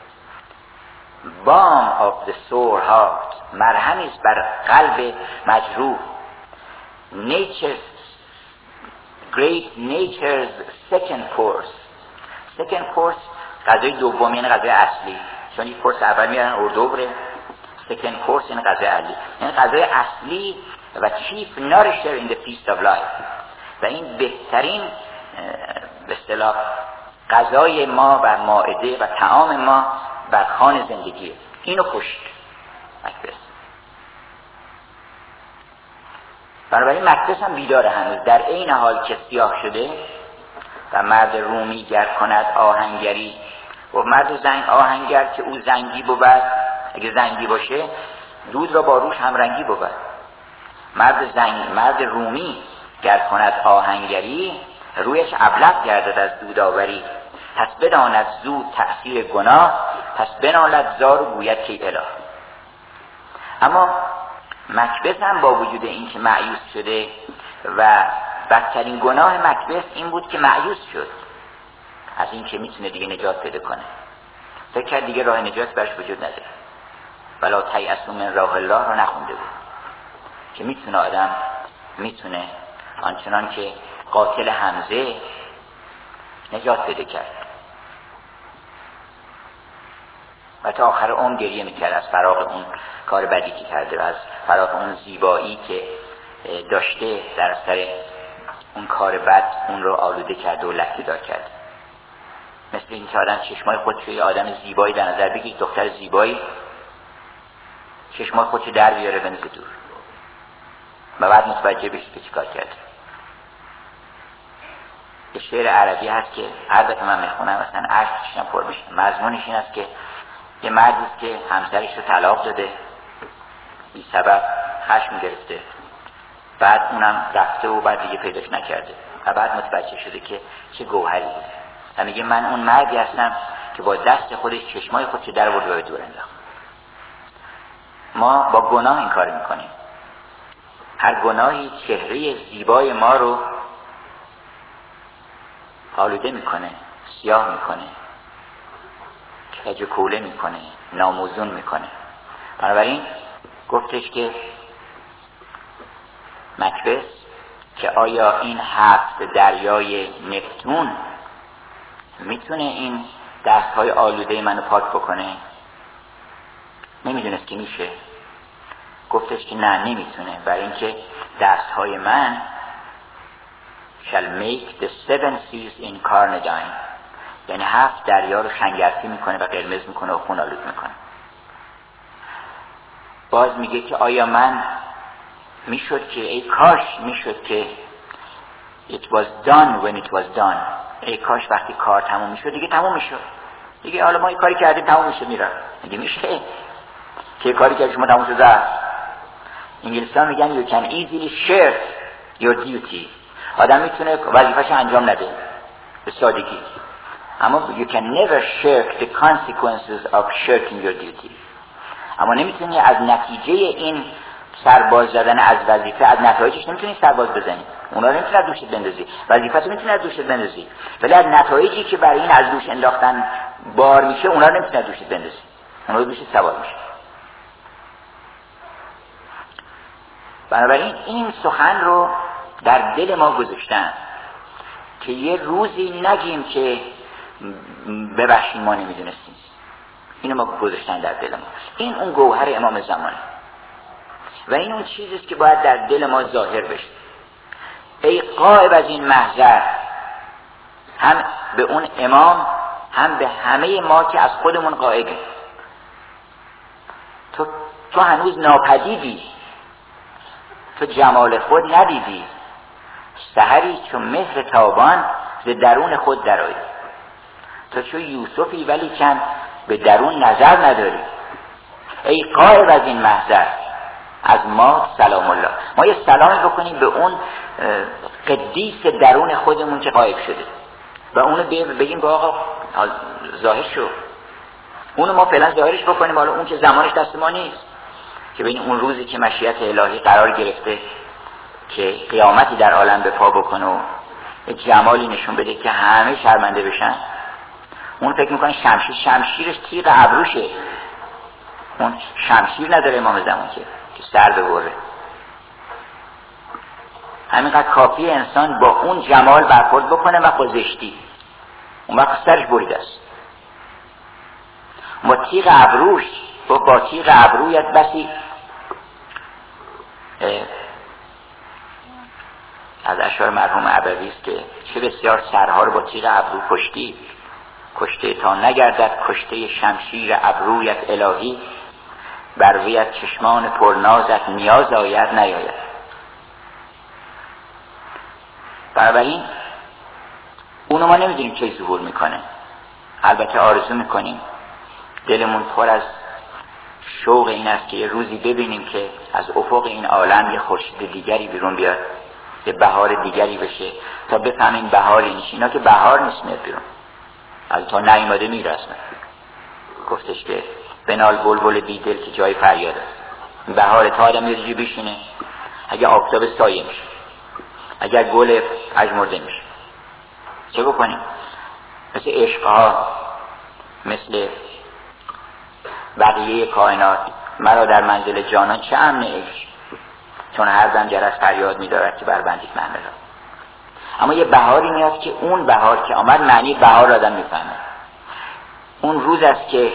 Balm of the sore heart. مرهمی است بر قلب مجروح. Great nature's second course. Second course غذای دوم یعنی غذای اصلی، چون یک کورس اول میارن اردوبره، second course این غذای علی، این غذای اصلی و chief nourisher in the feast of life و این بهترین به اصطلاح غذای ما بر مائده و طعام ما بر خوان زندگی. اینو کشت مکبث. بنابراین مکبث هم بیداره هنوز، در این حال که سیاه شده و مرد رومی گر کند آهنگری، و مرد آهنگر که او زنگی بود، اگه زنگی باشه دود را با روش همرنگی بود. مرد رومی گر کند آهنگری، رویش ابلق گردد از دودآوری. پس بداند زود تأثیر گناه، پس بنالد زار و گوید که اله. اما مکبث هم با وجود این که مایوس شده و بدترین گناه مکبث این بود که مایوس شد از این که میتونه دیگه نجات پیدا کنه. فکر کرد دیگه راه نجات برش وجود نداره. ولا تیأسوا من روح الله رو نخونده بود که میتونه آنچنان که قاتل حمزه نجات پیدا کرد و تا آخر عمر گریه میکرد از فراق اون کار بدی که کرده و از فراق اون زیبایی که داشته در اثر اون کار بد اون رو آلوده کرده و لکه‌دار کرد. مثل این که آدم چشمای خودش یه آدم زیبایی در نظر بگید، دختر زیبایی چشمای خودش در بیاره بنزه دور و بعد متوجه بشید که چیکار کرد. یه شعر عربی هست که هر دفعه من میخونم مثلا اشک چشمم پر میشه. مضمونش این است که یه مردی است که همسرش رو طلاق داده، بی سبب خشم گرفته، بعد اونم رفته و بعد دیگه پیداش نکرده و بعد متوجه شده که چه گوهری بوده و میگه من اون مردی هستم که با دست خودش چشمای خودش در آورد و به دور انداخت. ما با گناه این کار میکنیم. هر گناهی چهره زیبای ما رو آلوده میکنه، سیاه میکنه، کج و کوله میکنه، ناموزون میکنه. بنابراین گفتش که مکبث که آیا این 7 دریای نپتون میتونه این دستهای آلوده منو پاک بکنه؟ نمیدونست که میشه. گفتش که نه نمیتونه، برای اینکه دستهای من shall make the 7 seas in carnadine، یعنی 7 دریا رو شنگرفی میکنه و قرمز میکنه و خون آلود میکنه. باز میگه که آیا من میشد که ای کاش میشد که it was done when it was done، ای کاش وقتی کار تموم میشد دیگه تموم میشد، دیگه حالا ما این کاری کردیم تموم میشه میره. دیگه میشه که کاری که شما تموم شده است. انگلیسی‌ها میگن you can easily share your duty، آدم میتونه وظیفه‌شو انجام نده به سادگی، اما you can never shirk the consequences of shirking your duty. اما نمیتونی از نتیجه این سرباز زدن از وظیفه، از نتایجش نمیتونی سرباز بزنی، اونا رو نمیتونی از دوشت بندازی، وظیفه‌تو میتونی از دوشت بندازی، ولی از نتایجی که برای این از دوش انداختن بار میشه اونا رو نمیتونی از دوشت بندازی، اونا رو دوشت سوار میشه. بنابراین این سخن رو در دل ما گذاشتن که یه روزی نگیم که ببخشید ما نمیدونستیم. اینو ما گذاشتن در دل ما. این اون گوهر امام زمان و این اون چیزیست که باید در دل ما ظاهر بشه. ای غائب از این محضر، هم به اون امام هم به همه ما که از خودمون غائبیم. تو هنوز ناپدیدی، تو جمال خود ندیدی، سحری چون مهر تابان به درون خود درآیی. تو چون یوسفی ولی کن به درون نظر نداری. ای غائب از این محضر، از ما سلام الله. ما یه سلامی بکنیم به اون قدیس درون خودمون که غائب شده و اونو بگیم با آقا ظاهر شو. اونو ما فعلا ظاهرش بکنیم، حالا اون که زمانش دست ما نیست، که ببین اون روزی که مشیت الهی قرار گرفته که قیامتی در عالم به پا بکنه و جمالی نشون بده که همه شرمنده بشن، اون فکر میکنه شمشیرش تیغ ابروشه. اون شمشیر نداره امام زمان که سر ببره. همینقدر کافی انسان با اون جمال برخورد بکنه و خوزشتی، اون وقت سرش بریده است. با تیغ ابروش با تیغ ابرویت بسی از اشعار مرحوم عبوی است که چه بسیار سرها رو با تیغ ابرو کشته تا نگردد کشته شمشیر ابرویت الهی، بر ویت چشمان پرنازت نیاز آید نیاید. بنابراین اونو ما نمیدونیم چه ظهور میکنه، البته آرزو میکنیم، دلمون پر از شوق این است که یه روزی ببینیم که از افق این عالم یه خورشید دیگری بیرون بیاد، یه بهار دیگری بشه، تا بفهمیم بهاری نیست. اینا که بهار نیست میاد بیرون، از تا نیامده میره اصلا. گفتش که بنال بلبل بیدل که جای فریاد است. بهار تا آدم یه جی بشینه، اگه آفتاب سایه میشه، اگر گل پژمرده میشه، چه بکنیم؟ مثل عشقها، مثل بقیه کائنات، مرا در منزل جانان چه امن عشق، چون هر دم جرس فریاد می‌دارد که بربندید من را. اما یه بهاری میاد که اون بهار که آمد معنی بهار آدم میفهمه. اون روز است که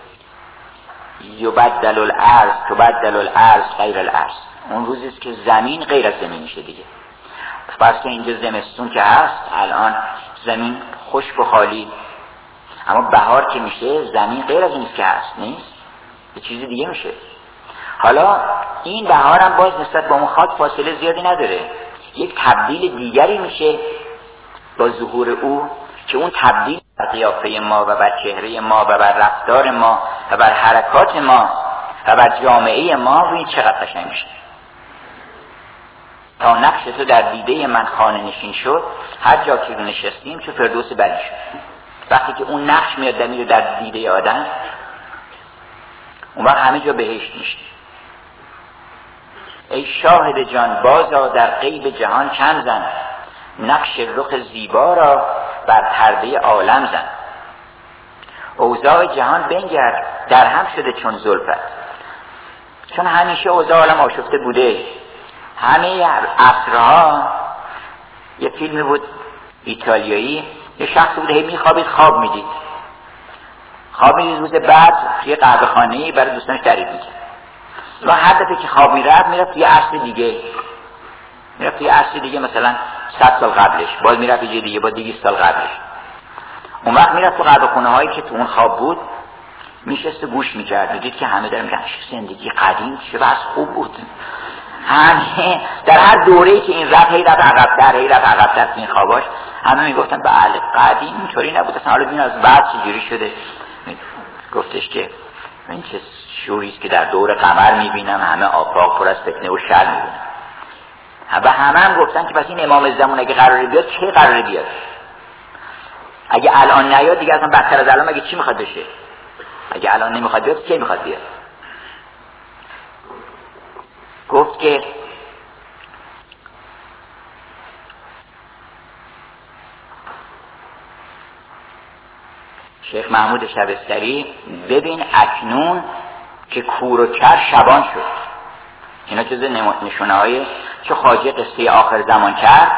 یبدل الارض تبدل الارض غیر الارض. اون روزی است که زمین غیر از زمین میشه دیگه. پس که اینجا زمستون که هست، الان زمین خشک و خالی، اما بهار که میشه زمین غیر از این که هست نیست، یه چیز دیگه میشه. حالا این بهار هم باز نسبت با اون خاک فاصله زیادی نداره، یک تبدیل دیگری میشه با ظهور او، که اون تبدیل بر قیافه ما و بر چهره ما و بر رفتار ما و بر حرکات ما و بر جامعه ما روی چقدر قشنگ میشه. تا نقش تو در دیده من خانه نشین شد، هر جا که نشستیم چه فردوس بری شد. وقتی که اون نقش میاد میره در دیده آدم، اون وقت همه جا بهشت میشه. ای شاهد جان بازا در غیب جهان چند زن، نقش رخ زیبا را بر پرده عالم زن. اوضاع جهان بنگر در هم شده چون زلفت، چون همیشه اوضاع عالم آشفته بوده. همه عصرها، یه فیلمی بود ایتالیایی، یه شخص بود هی میخوابید خواب میدید روز بعد یه قهوه خانه‌ای برای دوستانش تعریف میکرد و هر دفعه که خواب میرفت یه عصر دیگه، مثلا 100 سال قبلش، باز میرفت یه دیگه با 200 سال قبلش. اون وقت میرفت تو قهوه خونه هایی که تو اون خواب بود، میشست و گوش میکرد و دید که همه دارن میگن زندگی قدیم چه بس خوب بود. همه در هر دوره‌ای که این رفت هی رفت عقب‌تر این خواباش، همه میگفتن بله قدیم اینطوری نبود اصلا، حالا ببین از بعد چجوری شده. گفتش که این چه شوری است که در دور قمر میبینم، همه آفاق پر از فتنه و شر میبینم. و همه هم گفتن که پس این امام زمان اگه قراره بیاد چه قراره بیاد؟ اگه الان نیاد دیگه اصلا بدتر از الان، اگه چی میخواد بشه؟ اگه الان نمیخواد بیاد چه میخواد بیاد؟ گفت که شیخ محمود شبستری، ببین اکنون که کور و کر شبان شد. اینا جز نشونه های چه خواجه قصه آخر زمان کرد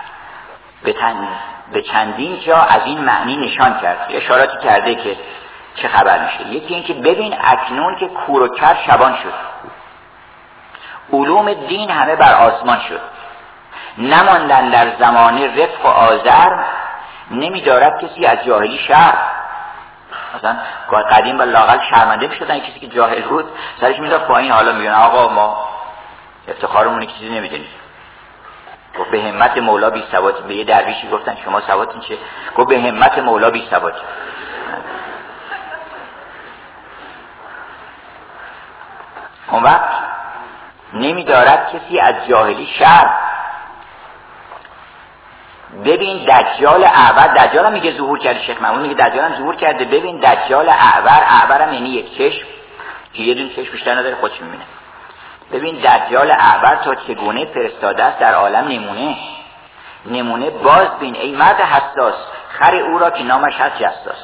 به چندین جا از این معنی نشان کرد، اشاراتی کرده که چه خبر میشه. یکی این که ببین اکنون که کور و کر شبان شد، علوم دین همه بر آسمان شد، نماندن در زمانه رفق و آذر، نمیدارد کسی از جاهلی شرم. مثلا قدیم با لااقل شرمنده میشدن کسی که جاهل بود سرش میداد پایین، حالا میگن آقا ما افتخارمونه چیزی نمیدونیم. گفت به همت مولا بی ثباتی. به یه درویشی گفتن شما ثباتین چه؟ گفت به همت مولا بی ثباتی. اون وقت نمیدارد کسی از جاهلی شرم. ببین دجال اعور، دجال هم میگه ظهور کرده، شیخ محمود میگه دجال هم ظهور کرده. ببین دجال اعور هم یعنی یک چشم که یه دون چشم بیشتر نداره، خودش میبینه. ببین دجال اعور تا چگونه فرستاده است در عالم نمونه باز بین ای مرد حساس، خر او را که نامش هست جساس.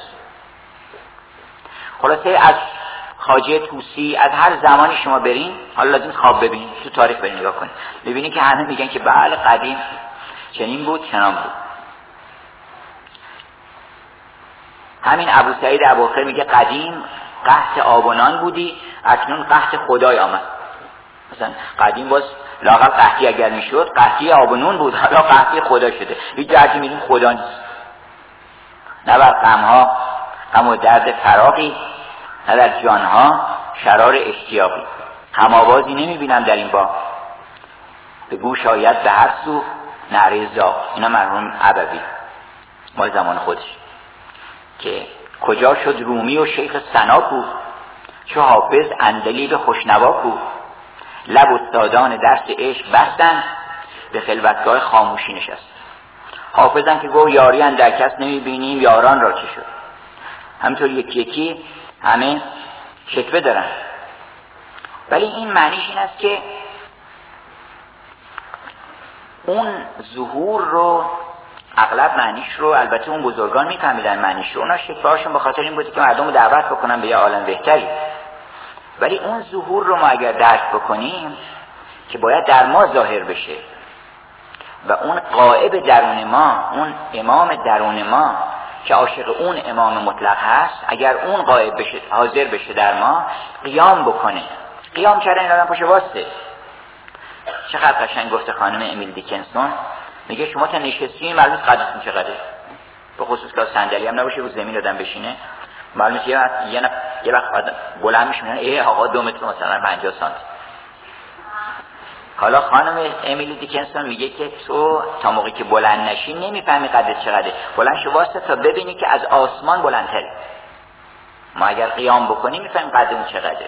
خلاصه از خواجه طوسی از هر زمانی شما برین، حالا لازم خواب ببین، تو تاریخ برین نگاه کنید، ببینی که همه میگن که بله قدیم چنین بود چنان بود. همین ابو سعید ابوخیر میگه قدیم قحط آب و نان بودی، اکنون قحط خدای آمد. مثلا قدیم باز لااقل قحطی اگر میشد قحطی آب و نون بود، حالا قحطی خدا شده. هیچ جهتی میریم خدا نیست. نه بر غمها غم و درد فراقی، نه در جانها شرار اشتیاقی. هم آوازی نمیبینم در این باغ، به گوش آید به هر سو نعره زاغ. اینا مرحوم عبوی مال زمان خودش که کجا شد رومی و شیخ سنا کو، چو حافظ اندلیب خوشنوا کو. لب استادان درس عشق بستن، به خلوتگاه خاموشی نشست. حافظن که گفت یاری اندر کس نمیبینیم، یاران را چه شد. همینطور یکی یکی همه شکوه دارن. ولی این معنیش این است که اون ظهور رو اغلب معنیش رو البته اون بزرگان میفهمیدن معنیش رو، اونا شکوهاشون به خاطر این بوده که مردم رو دعوت بکنن به یه عالم بهتری. ولی اون ظهور رو ما اگر درک بکنیم که باید در ما ظاهر بشه و اون غائب درون ما، اون امام درون ما که عاشق اون امام مطلق هست، اگر اون غائب بشه، حاضر بشه در ما، قیام بکنه. قیام کردن این آدم پشت واسطه. چقدر قشنگ گفته خانم امیل دیکنسون، میگه شما تا نشستین معلوم نیست قدتون چقدره، به خصوص که صندلی هم نباشه رو زمین آدم بشینه، معلوم نیست یه وقت آدم بلند میشه میگن آقا 2 متر مثلا 50 سانتی. حالا خانم امیلی دیکنسون میگه که تو تا موقعی که بلند نشی نمیفهمی قدت چقدره، بلند شو واسه تا ببینی که از آسمان بلندتری. ما اگر قیام بکنیم میفهمیم قدمون چقدره.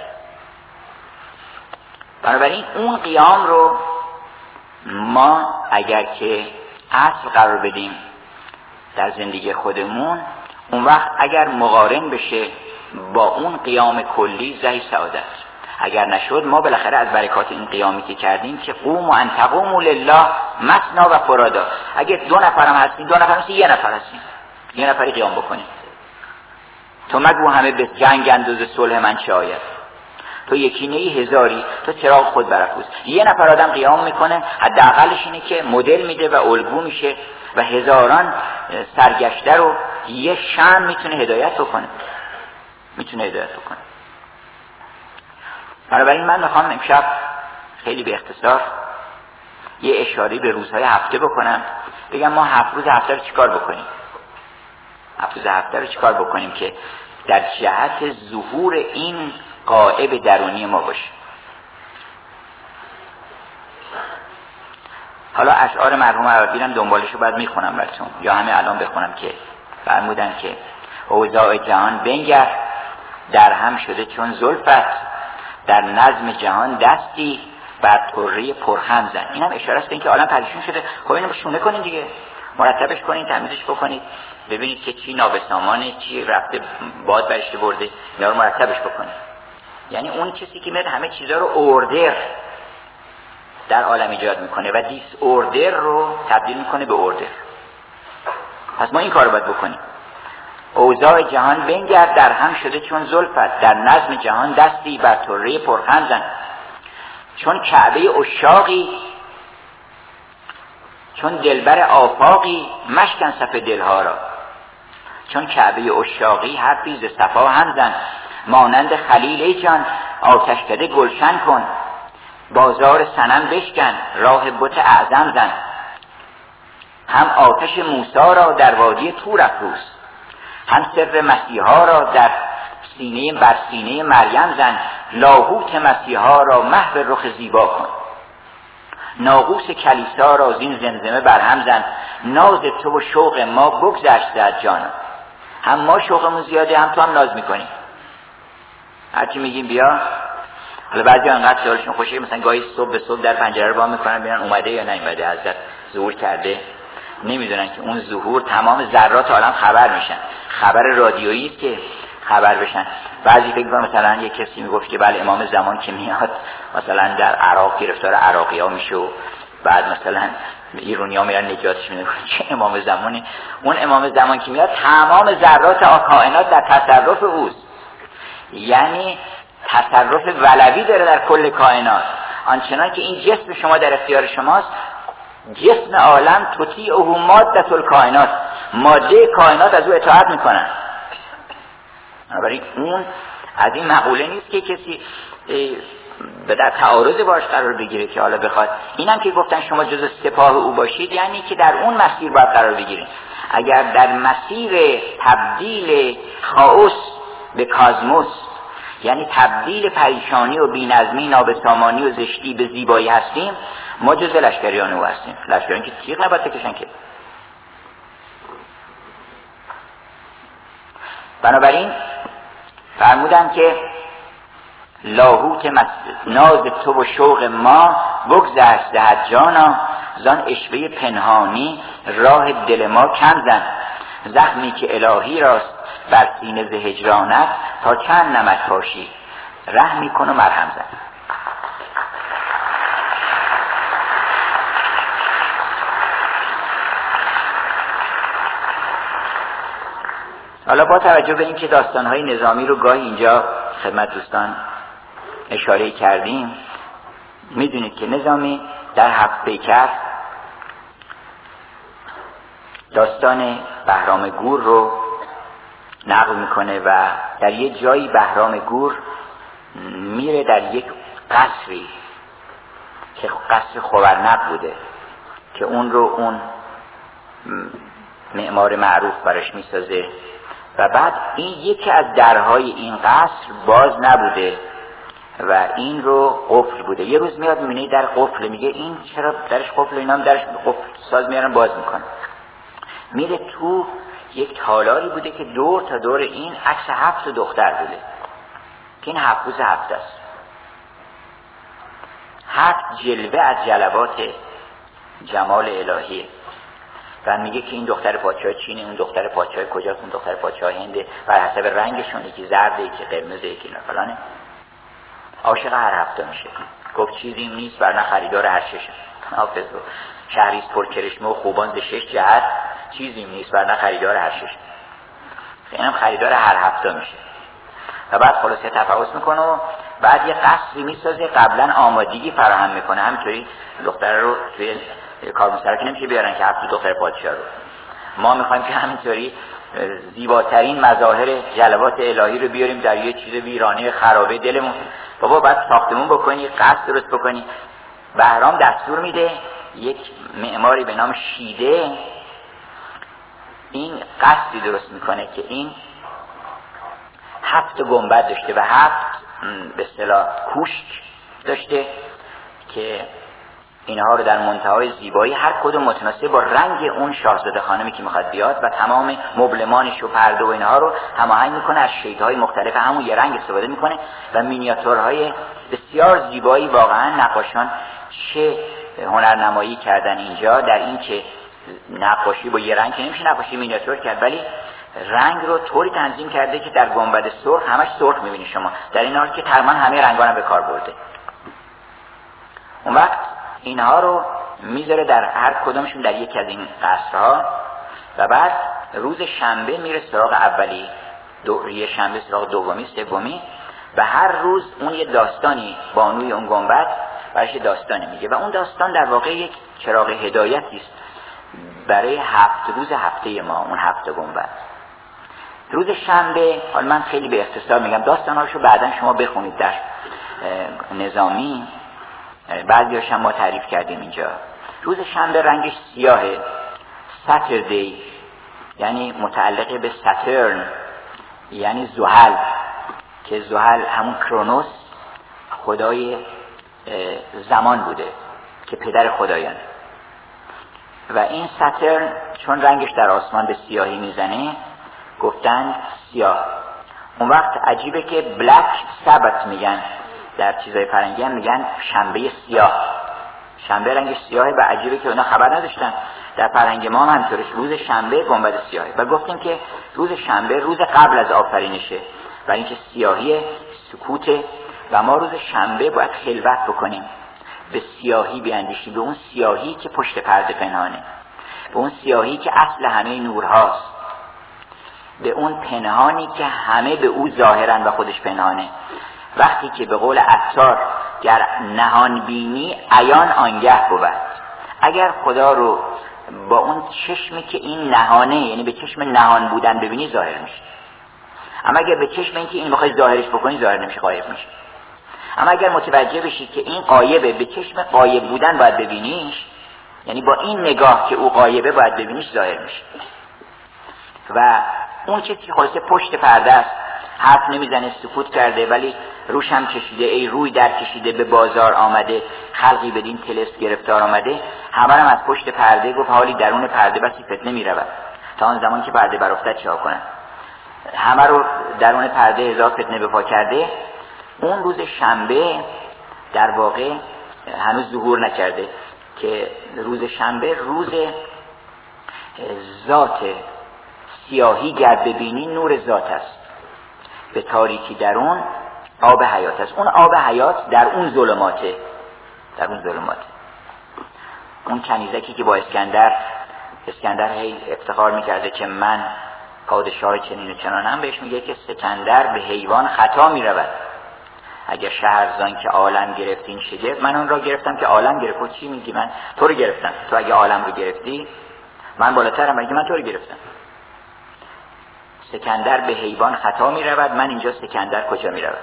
بنابراین اون قیام رو ما اگر که اصل قرار بدیم در زندگی خودمون، اون وقت اگر مقارن بشه با اون قیام کلی زهی سعادت. اگر نشد ما بالاخره از برکات این قیامی که کردیم که قوم و انتقوم لله مثنا و فرادا، اگر 2 نفرم هستیم 2 نفر هستیم 1 نفر هستیم 1 نفری قیام بکنیم. تو مگو همه به جنگ اندوز صلح من چه آید، تو یکی نهی هزاری، تو چراغ خود برافروز. 1 نفر آدم قیام میکنه، حداقلش اینه که مدل میده و الگو میشه و هزاران سرگشته رو یه شمع میتونه هدایت بکنه. بنابراین من میخوام امشب خیلی به اختصار یه اشاره به روزهای هفته بکنم، بگم ما 7 روز هفته رو چیکار بکنیم. 7 روز هفته رو چیکار بکنیم که در جهت ظهور این غائب درونی ما باشه. حالا اشعار مرحوم عربی هم دنبالشو بعد میخونم براتون، یا همه الان بخونم که فرمودن که اوضاع جهان بنگر، در هم شده چون زلفت، در نظم جهان دستی بر طره پرخم زن. این هم اشاره است به اینکه عالم پریشون شده. خب اینو شونه کنین دیگه، مرتبش کنین، تمیزش بکنید، ببینید که چی نابسامانه، چی رفته باد برشته برده، اینا رو مرتبش بکنید. یعنی اون کسی که میاد همه چیزا رو اوردر در عالم ایجاد میکنه و دیس اوردر رو تبدیل میکنه به اوردر. پس ما این کار رو باید بکنیم. اوضاع جهان بنگر، در هم شده چون زلفت، در نظم جهان دستی بر طره پرخم زن. چون کعبه عشاقی، چون دلبر آفاقی، مشکن صف دلها را. چون کعبه عشاقی حرفی ز صفا هم زن. مانند خلیل ای جان آتشکده گلشن کن. بازار صنم بشکن، راه بت اعظم زن. هم آتش موسی را در وادی طور افروز، هم سر مسیحا را در سینه بر سینه مریم زن. لاهوت مسیحا را محو رخ زیبا کن. ناقوس کلیسا را زین زمزمه برهم زن. ناز تو و شوق ما بگذشته از جانا. هم ما شوقمون زیاده، هم تو هم ناز میکنی. هرچی میگیم بیا، حالا بعضی انقدر سوالشون خوشه مثلا گاهی صبح به صبح در پنجره رو باز میکنن ببینن اومده یا نیومده، حضرت ظهور کرده. نمیدونن که اون ظهور تمام ذرات عالم خبر میشن. خبر رادیویی است که خبر بشن. بعضی فکر می‌کنن مثلا یک کسی میگفت که بله امام زمان که میاد مثلا در عراق گرفتار عراقی‌ها میشه و بعد مثلا ایرانی‌ها میرن نجاتش میدن. چه امام زمانی؟ اون امام زمان که میاد تمام ذرات کائنات در تصرف اوست. یعنی تصرف ولوی داره در کل کائنات. آنچنان که این جسم شما در اختیار شماست، جسم عالم تطیعه ماده الکائنات، ماده کائنات از او اطاعت میکنن. بنابراین اون از این مقوله نیست که کسی در تعارض باش قرار بگیره که حالا بخواد. اینم که گفتن شما جزو سپاه او باشید، یعنی که در اون مسیر باید قرار بگیرید. اگر در مسیر تبدیل خائوس به کازموس، یعنی تبدیل پریشانی و بی‌نظمی، نابسامانی و زشتی به زیبایی هستیم، ما جزو لشکریان او هستیم. لشکریان که تیغ نباید بکشن که. بنابراین فرمودن که لاهوت ناز تو و شوق ما بگذشت دهد جانا، زان اشوه پنهانی راه دل ما کم زن. زخمی که الهی راست بر سینه ز هجرانت، تا چند نمک پاشی رحمی کن و مرهم زن. حالا با توجه به اینکه داستان‌های نظامی رو گاهی اینجا خدمت دوستان اشاره کردیم، میدونید که نظامی در 7 پیکر داستان بهرام گور رو نقل میکنه و در یه جایی بهرام گور میره در یک قصری که قصر خورنق بوده که اون رو اون معمار معروف براش میسازه و بعد این یکی از درهای این قصر باز نبوده و این رو قفل بوده. یه روز میاد میبینه در قفل، میگه این چرا درش قفل؟ اینا هم درش قفل ساز میارن باز میکنه. میره تو یک تالاری بوده که دور تا دور این عکس 7 دختر بوده که این 7 روز 7 است. 7 جلوه از جلوات جمال الهیه و میگه که این دختر پادشاه چینه، اون دختر پادشاه کجاست، اون دختر پادشاه هنده، بر حسب رنگشون، یکی زرده، یکی قرمزه، یکی فلانه. عاشق هر 7 میشه. گفت چیزی نیست ورنه خریدار هر 6. حافظ رو شهریست پر کرشمه و خوبان ز 6 جهت، چیزی نیست ورنه خریدار هر 6. اینم خریدار هر 7 میشه. و بعد خلاصه تفاوض میکنه و بعد یه قصری میسازه، قبلا آمادگی فراهم میکنه. همینطوری دختر رو توی کارمستر که نمیشه بیارن که 7 دختر پادشاه رو. ما میخوایم که همینطوری زیباترین مظاهر جلوات الهی رو بیاریم در یه چیز ویرانه خرابه دلمون. بابا بعد ساختمون بکنی، قصد درست بکنی. بهرام دستور میده یک معماری به نام شیده این قصدی درست میکنه که این 7 گنبد داشته و 7 به اصطلاح کوشک داشته که اینها رو در منتهای زیبایی هر کدوم متناسب با رنگ اون شاهزاده خانمی که میخواد بیاد و تمام مبلمانش و پرده و اینها رو هماهنگ میکنه، از شیدهای مختلف همون یه رنگ استفاده میکنه و مینیاتورهای بسیار زیبایی. واقعا نقاشان چه هنرنمایی کردن اینجا در این که نقاشی با یه رنگ که نمیشه نقاشی مینیاتور کرد، ولی رنگ رو طوری تنظیم کرده که در گنبد سرخ همش سرخ میبینی شما، در این حال که تقریبا همه رنگا رو به کار برده. اون وقت اینها رو میذاره در هر کدومشون در یکی از این قصرها و بعد روز شنبه میره سراغ اولی، یه شنبه سراغ دومی، سومی و هر روز اون یه داستانی بانوی اون گنبد برایش داستانی میگه و اون داستان در واقع یک چراغ هدایتی است برای 7 روز هفته ما، اون 7 گنبد. روز شنبه، حالا من خیلی به اختصار میگم، داستاناشو بعداً شما بخونید در نظامی، بعضی‌هاش هم ما تعریف کردیم اینجا. روز شنبه رنگش سیاهه، ساتردی، یعنی متعلق به ساترن، یعنی زحل، که زحل همون کرونوس خدای زمان بوده که پدر خدایان و این ساترن چون رنگش در آسمان به سیاهی میزنه گفتن سیاه. اون وقت عجیبه که بلک سبت میگن، در چیزای فرنگی هم میگن شنبه سیاه، شنبه رنگش سیاهه و عجیبه که اونا خبر نداشتن. در فرهنگ ما هم همینطوره، روز شنبه گنبد سیاهه و گفتیم که روز شنبه روز قبل از آفرینشه، برای اینکه سیاهی سکوته و ما روز شنبه باید خلوت بکنیم، به سیاهی بیاندیشیم، به اون سیاهی که پشت پرده پنهانه، به اون سیاهی که اصل همه نورهاست، به اون پنهانی که همه به او ظاهرن و خودش پنهانه. وقتی که به قول عطار گر نهان بینی عیان آنگه بود، اگر خدا رو با اون چشمی که این نهانه، یعنی به چشم نهان بودن ببینی، ظاهر میشه. اما اگر به چشم اینکه این میخوای ظاهرش بکنی ظاهر نمیشه، غایب میشه. اما اگر متوجه بشی که این غایبه، به چشم غایب بودن باید ببینیش، یعنی با این نگاه که او غایبه باید ببینیش، ظاهر میشه. و اون چیزی که خلاصه پشت پرده است، حرف نمیزنه، سکوت کرده ولی روش هم کشیده، ای روی در کشیده، به بازار آمده، خلقی بدین طلسم گرفتار آمده، همه هم از پشت پرده گفت حالی درون پرده بسی فتنه میرود، تا آن زمان که پرده برافتد چه کنن. همه رو درون پرده هزار فتنه به پا کرده. اون روز شنبه در واقع هنوز ظهور نکرده که روز شنبه روز ذات سیاهی گر ببینی نور ذات است، به تاریکی درون آب حیات است. اون آب حیات در اون ظلماته، در اون ظلماته. اون کنیزکی که با اسکندر هی افتخار میکرده که من پادشاه چنین و چنانم، بهش میگه که سکندر به حیوان خطا میرود. اگر شهرزان که عالم گرفتین شگفت، من اون را گرفتم که عالم گرفت. چی میگی؟ من تو رو گرفتم. تو اگه عالم رو گرفتی من بالاترم، اگه من تو رو گرفتم. سکندر به حیوان خطا میرود، من اینجا سکندر کجا میرود؟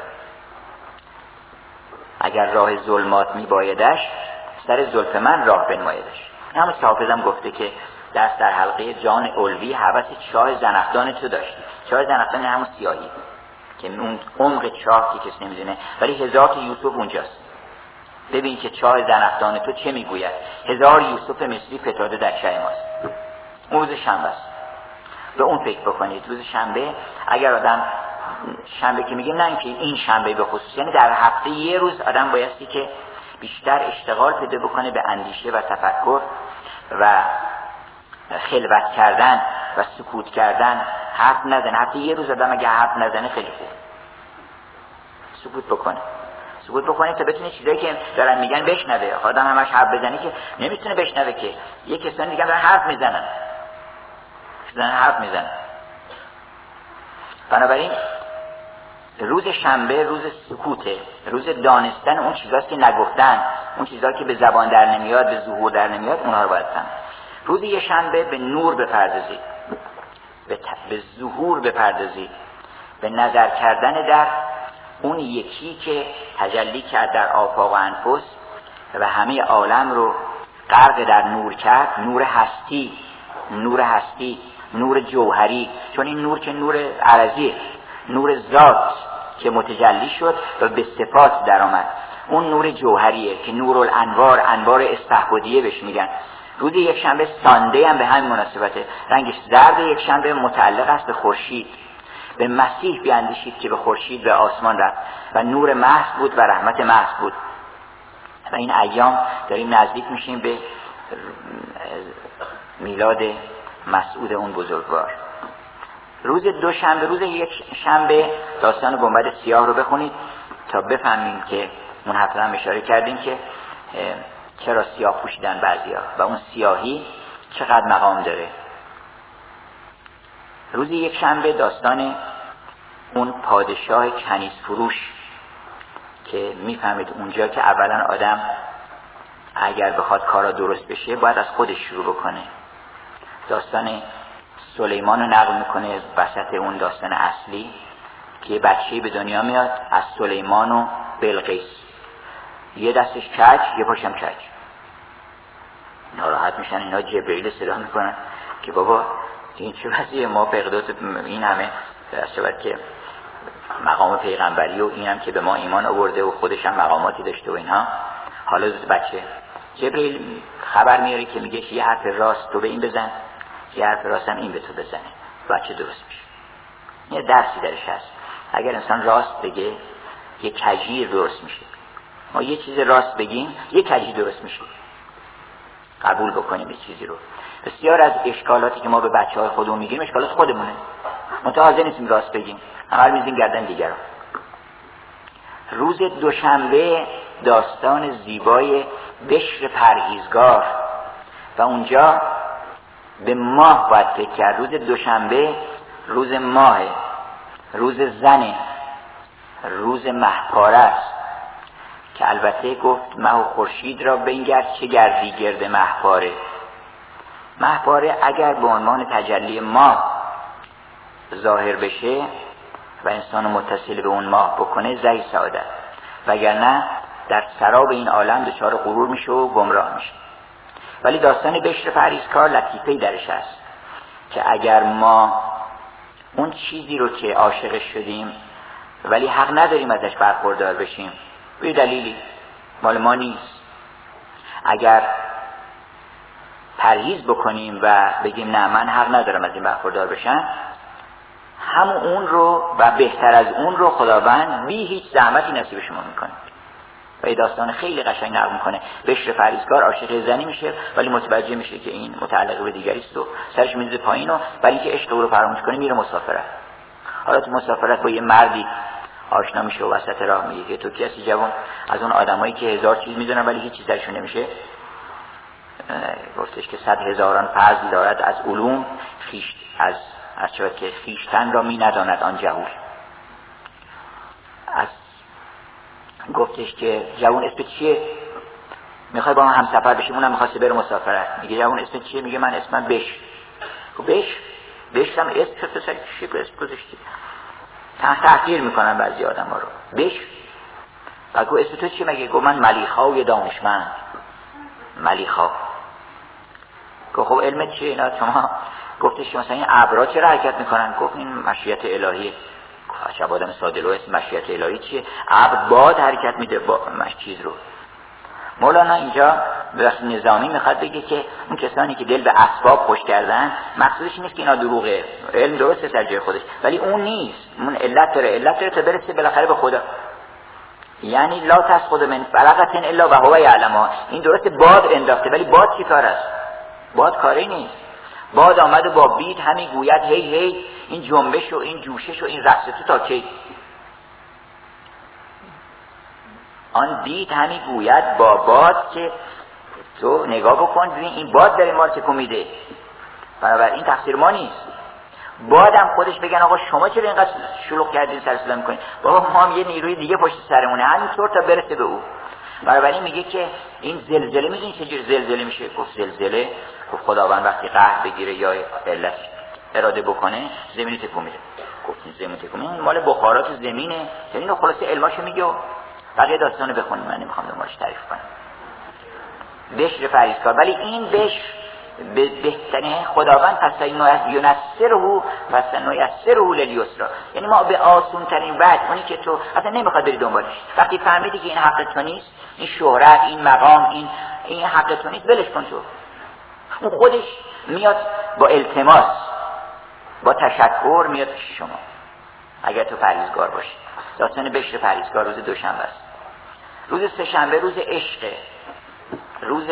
اگر راه ظلمات میبایدش، سر زلف من راه بنمایدش. همون حافظم گفته که دست در حلقه جان علوی هوس چاه زنخدان تو داشتی. چاه زنخدان همون سیاهی که اون عمق چاه که کسی نمیدونه، ولی هزار تا یوسف اونجاست. ببین که چاه زنخدان تو چه میگوید، هزار یوسف مصری فتاده در چاه ماست. اون روز شنبه است، به اون فکر بکنید. روز شنبه اگر آدم شنبه که میگه نه که این شنبه به خصوص، یعنی در هفته یه روز آدم بایستی که بیشتر اشتغال پیدا بکنه به اندیشه و تفکر و خلوت کردن و سکوت کردن، حرف نزنه. هفته یه روز آدم اگه حرف نزنه خیلی خوب، سکوت بکنه تا بتونه چیزایی که دارن میگن بشنوه. آدم همش حرف بزنه که نمیتونه بشنوه، که یه کسانی دیگه دارن حرف میزنن. بنابراین روز شنبه روز سکوته، روز دانستن اون چیزاست که نگفتن، اون چیزا که به زبان در نمیاد، به ظهور در نمیاد، اونها رو باید فهمید. روز یه شنبه به نور بپردازید، به ظهور بپردازید، به نظر کردن در اون یکی که تجلی کرد در آفاق و انفس و همه عالم رو غرق در نور کرد. نور هستی، نور جوهری، چون این نور که نور عرضیه، نور ذات که متجلی شد و به صفات در آمد. اون نور جوهریه که نور الانوار، انوار استحبودیه بهش میگن. روز یک شنبه سانده هم به همین مناسبته. رنگش زرد یک شنبه متعلق است به خورشید. به مسیح بیاندیشید که به خورشید به آسمان رفت و نور محض بود و رحمت محض بود. و این ایام داریم نزدیک میشیم به میلاد مسعود اون بزرگوار. روز دوشنبه، روز یک شنبه داستان گنبد سیاه رو بخونید تا بفهمیم که اون هفته هم اشاره کردیم که چرا سیاه پوشیدن بعضیا و اون سیاهی چقدر مقام داره. روز یک شنبه داستان اون پادشاه کنیز فروش که میفهمید اونجا که اولا آدم اگر بخواد کارا درست بشه باید از خودش شروع بکنه. داستان سلیمان رو نقل میکنه وسط اون داستان اصلی که بچه‌ای به دنیا میاد از سلیمان و بلقیس، یه دستش کج یه پاشم کج. ناراحت میشن، اینا جبرئیل صدا میکنن که بابا این چه وضعیه، ما بغداد این همه درسته که مقام پیغمبری و اینم که به ما ایمان آورده و خودش هم مقاماتی داشته و اینها، حالا بچه جبرئیل خبر میاره که میگه یه حرف راست تو به این بزن، یه حرف راست هم این به تو بزنه، بچه درست میشه. یه درسی درش هست، اگر انسان راست بگه یه کجی درست میشه. ما یه چیز راست بگیم یه کجی درست میشه، قبول بکنیم یه چیزی رو. بسیار از اشکالاتی که ما به بچه‌های خودمون میگیم اشکالات خودمونه، متعاضد نیستیم راست بگیم، همه میزیم گردن دیگران. روز دوشنبه داستان زیبای بشر پرهیزگار و اونجا به ماه باید فکر کرد. روز دوشنبه روز ماه، روز زنه، روز مهپاره است که البته گفت مه و خورشید را بنگر چه گردی گرد مهپاره. مهپاره اگر به عنوان تجلی ماه ظاهر بشه و انسان متصل به اون ماه بکنه زی سعادت، وگرنه در سراب این عالم دچار غرور میشه و گمراه میشه. ولی داستان بشر پرهیزکار لطیفه‌ای درش هست که اگر ما اون چیزی رو که عاشقش شدیم ولی حق نداریم ازش برخوردار بشیم، به دلیلی مال ما نیست، اگر پرهیز بکنیم و بگیم نه من حق ندارم از این برخوردار بشم، همون اون رو و بهتر از اون رو خداوند بی هیچ زحمتی نصیب شما میکنه. و این داستان خیلی قشنگ نقل میکنه. بشر پرهیزکار عاشق زنی میشه ولی متوجه میشه که این متعلق به دیگری است و سرش میزه پایین و ولی که عشق او رو فراموش کنه میره مسافرت. حالا تو مسافرت با یه مردی آشنا میشه و وسط راه میگه تو کسی جوان از اون آدمایی که هزار چیز میدونن ولی هیچ چیز درشون نمیشه، گفتش که 100,000 فضل دارد از علوم خیش از چه که خیشتن را می نداند آن جهول. از گفتش که جوان اسمت چیه؟ میخوای با من همسفر بشیم، اونم میخواسته بره مسافرت. میگه جوان اسمت چیه؟ میگه من اسمم بش. خب بش هم اسم شد پسر چی اسم گذاشتی؟ تحقیر میکنن بعضی آدم ها رو. بش. و گفت اسم تو چیه؟ میگه گفت من ملیخای دانشمند. ملیخا. گفت خب علمت چیه اینا شما؟ گفتش مثلا این ابرا چرا حرکت میکنن؟ گفت این مشیت الهیه. گفت عجب آدم ساده لوح، اسم مشیت الهی چیه؟ ابر باد حرکت میده با چیز رو. مولانا اینجا به وقت نظامی میخواد بگه که اون کسانی که دل به اسباب خوش کردن مقصودش نیست که اینا دروغه، علم درسته در جای خودش ولی اون نیست، اون علت داره تا برسه بالاخره به خدا. یعنی لا تسقط من فرقة الا و هو یعلمها. این درسته باد انداخته ولی باد چی کار است؟ باد کاری نیست. باد آمد و با بید همین گوید هی هی این جنبش و این جوشش و این رقص تو تا کی؟ آن بید همین گوید با باد که تو نگاه بکن ببین این باد داره ما رو تکون میده، بنابراین تقصیر ما نیست. بادم خودش بگن آقا شما چرا اینقدر شلوغ کردین سر صدا میکنین؟ بابا ما هم یه نیروی دیگه پشت سرمونه، همینطور تا برسه به او. بنابراین میگه که این زلزله میدونی چجوری زلزله میشه؟ گفت زلزله گفت خداوند وقتی قهر بگیره یا علت اراده بکنه زمین تکون میده. گفت زمین تکون میده مال بخارات زمینه، یعنی اینو خلاصه علماشو میگه و بقیه داستانو بخونیم، من نمیخوام دنبالش تعریف کنم. بشر پرهیزکار، ولی این بشر بهترین خداوند پس یونسره لیلیسرا، یعنی ما به آسون ترین وجه، اونی که تو اصلا نمیخواد بری دنبالش، وقتی فهمیدی که این حق تو نیست، این شهرت، این مقام، این حق تو نیست، ولش کن. تو اون خودش میاد با التماس، با تشکر میاد پیش شما اگر تو پرهیزگار باشی. داستان بشر پرهیزگار روز دوشنبه است. روز سه‌شنبه روز عشقه، روز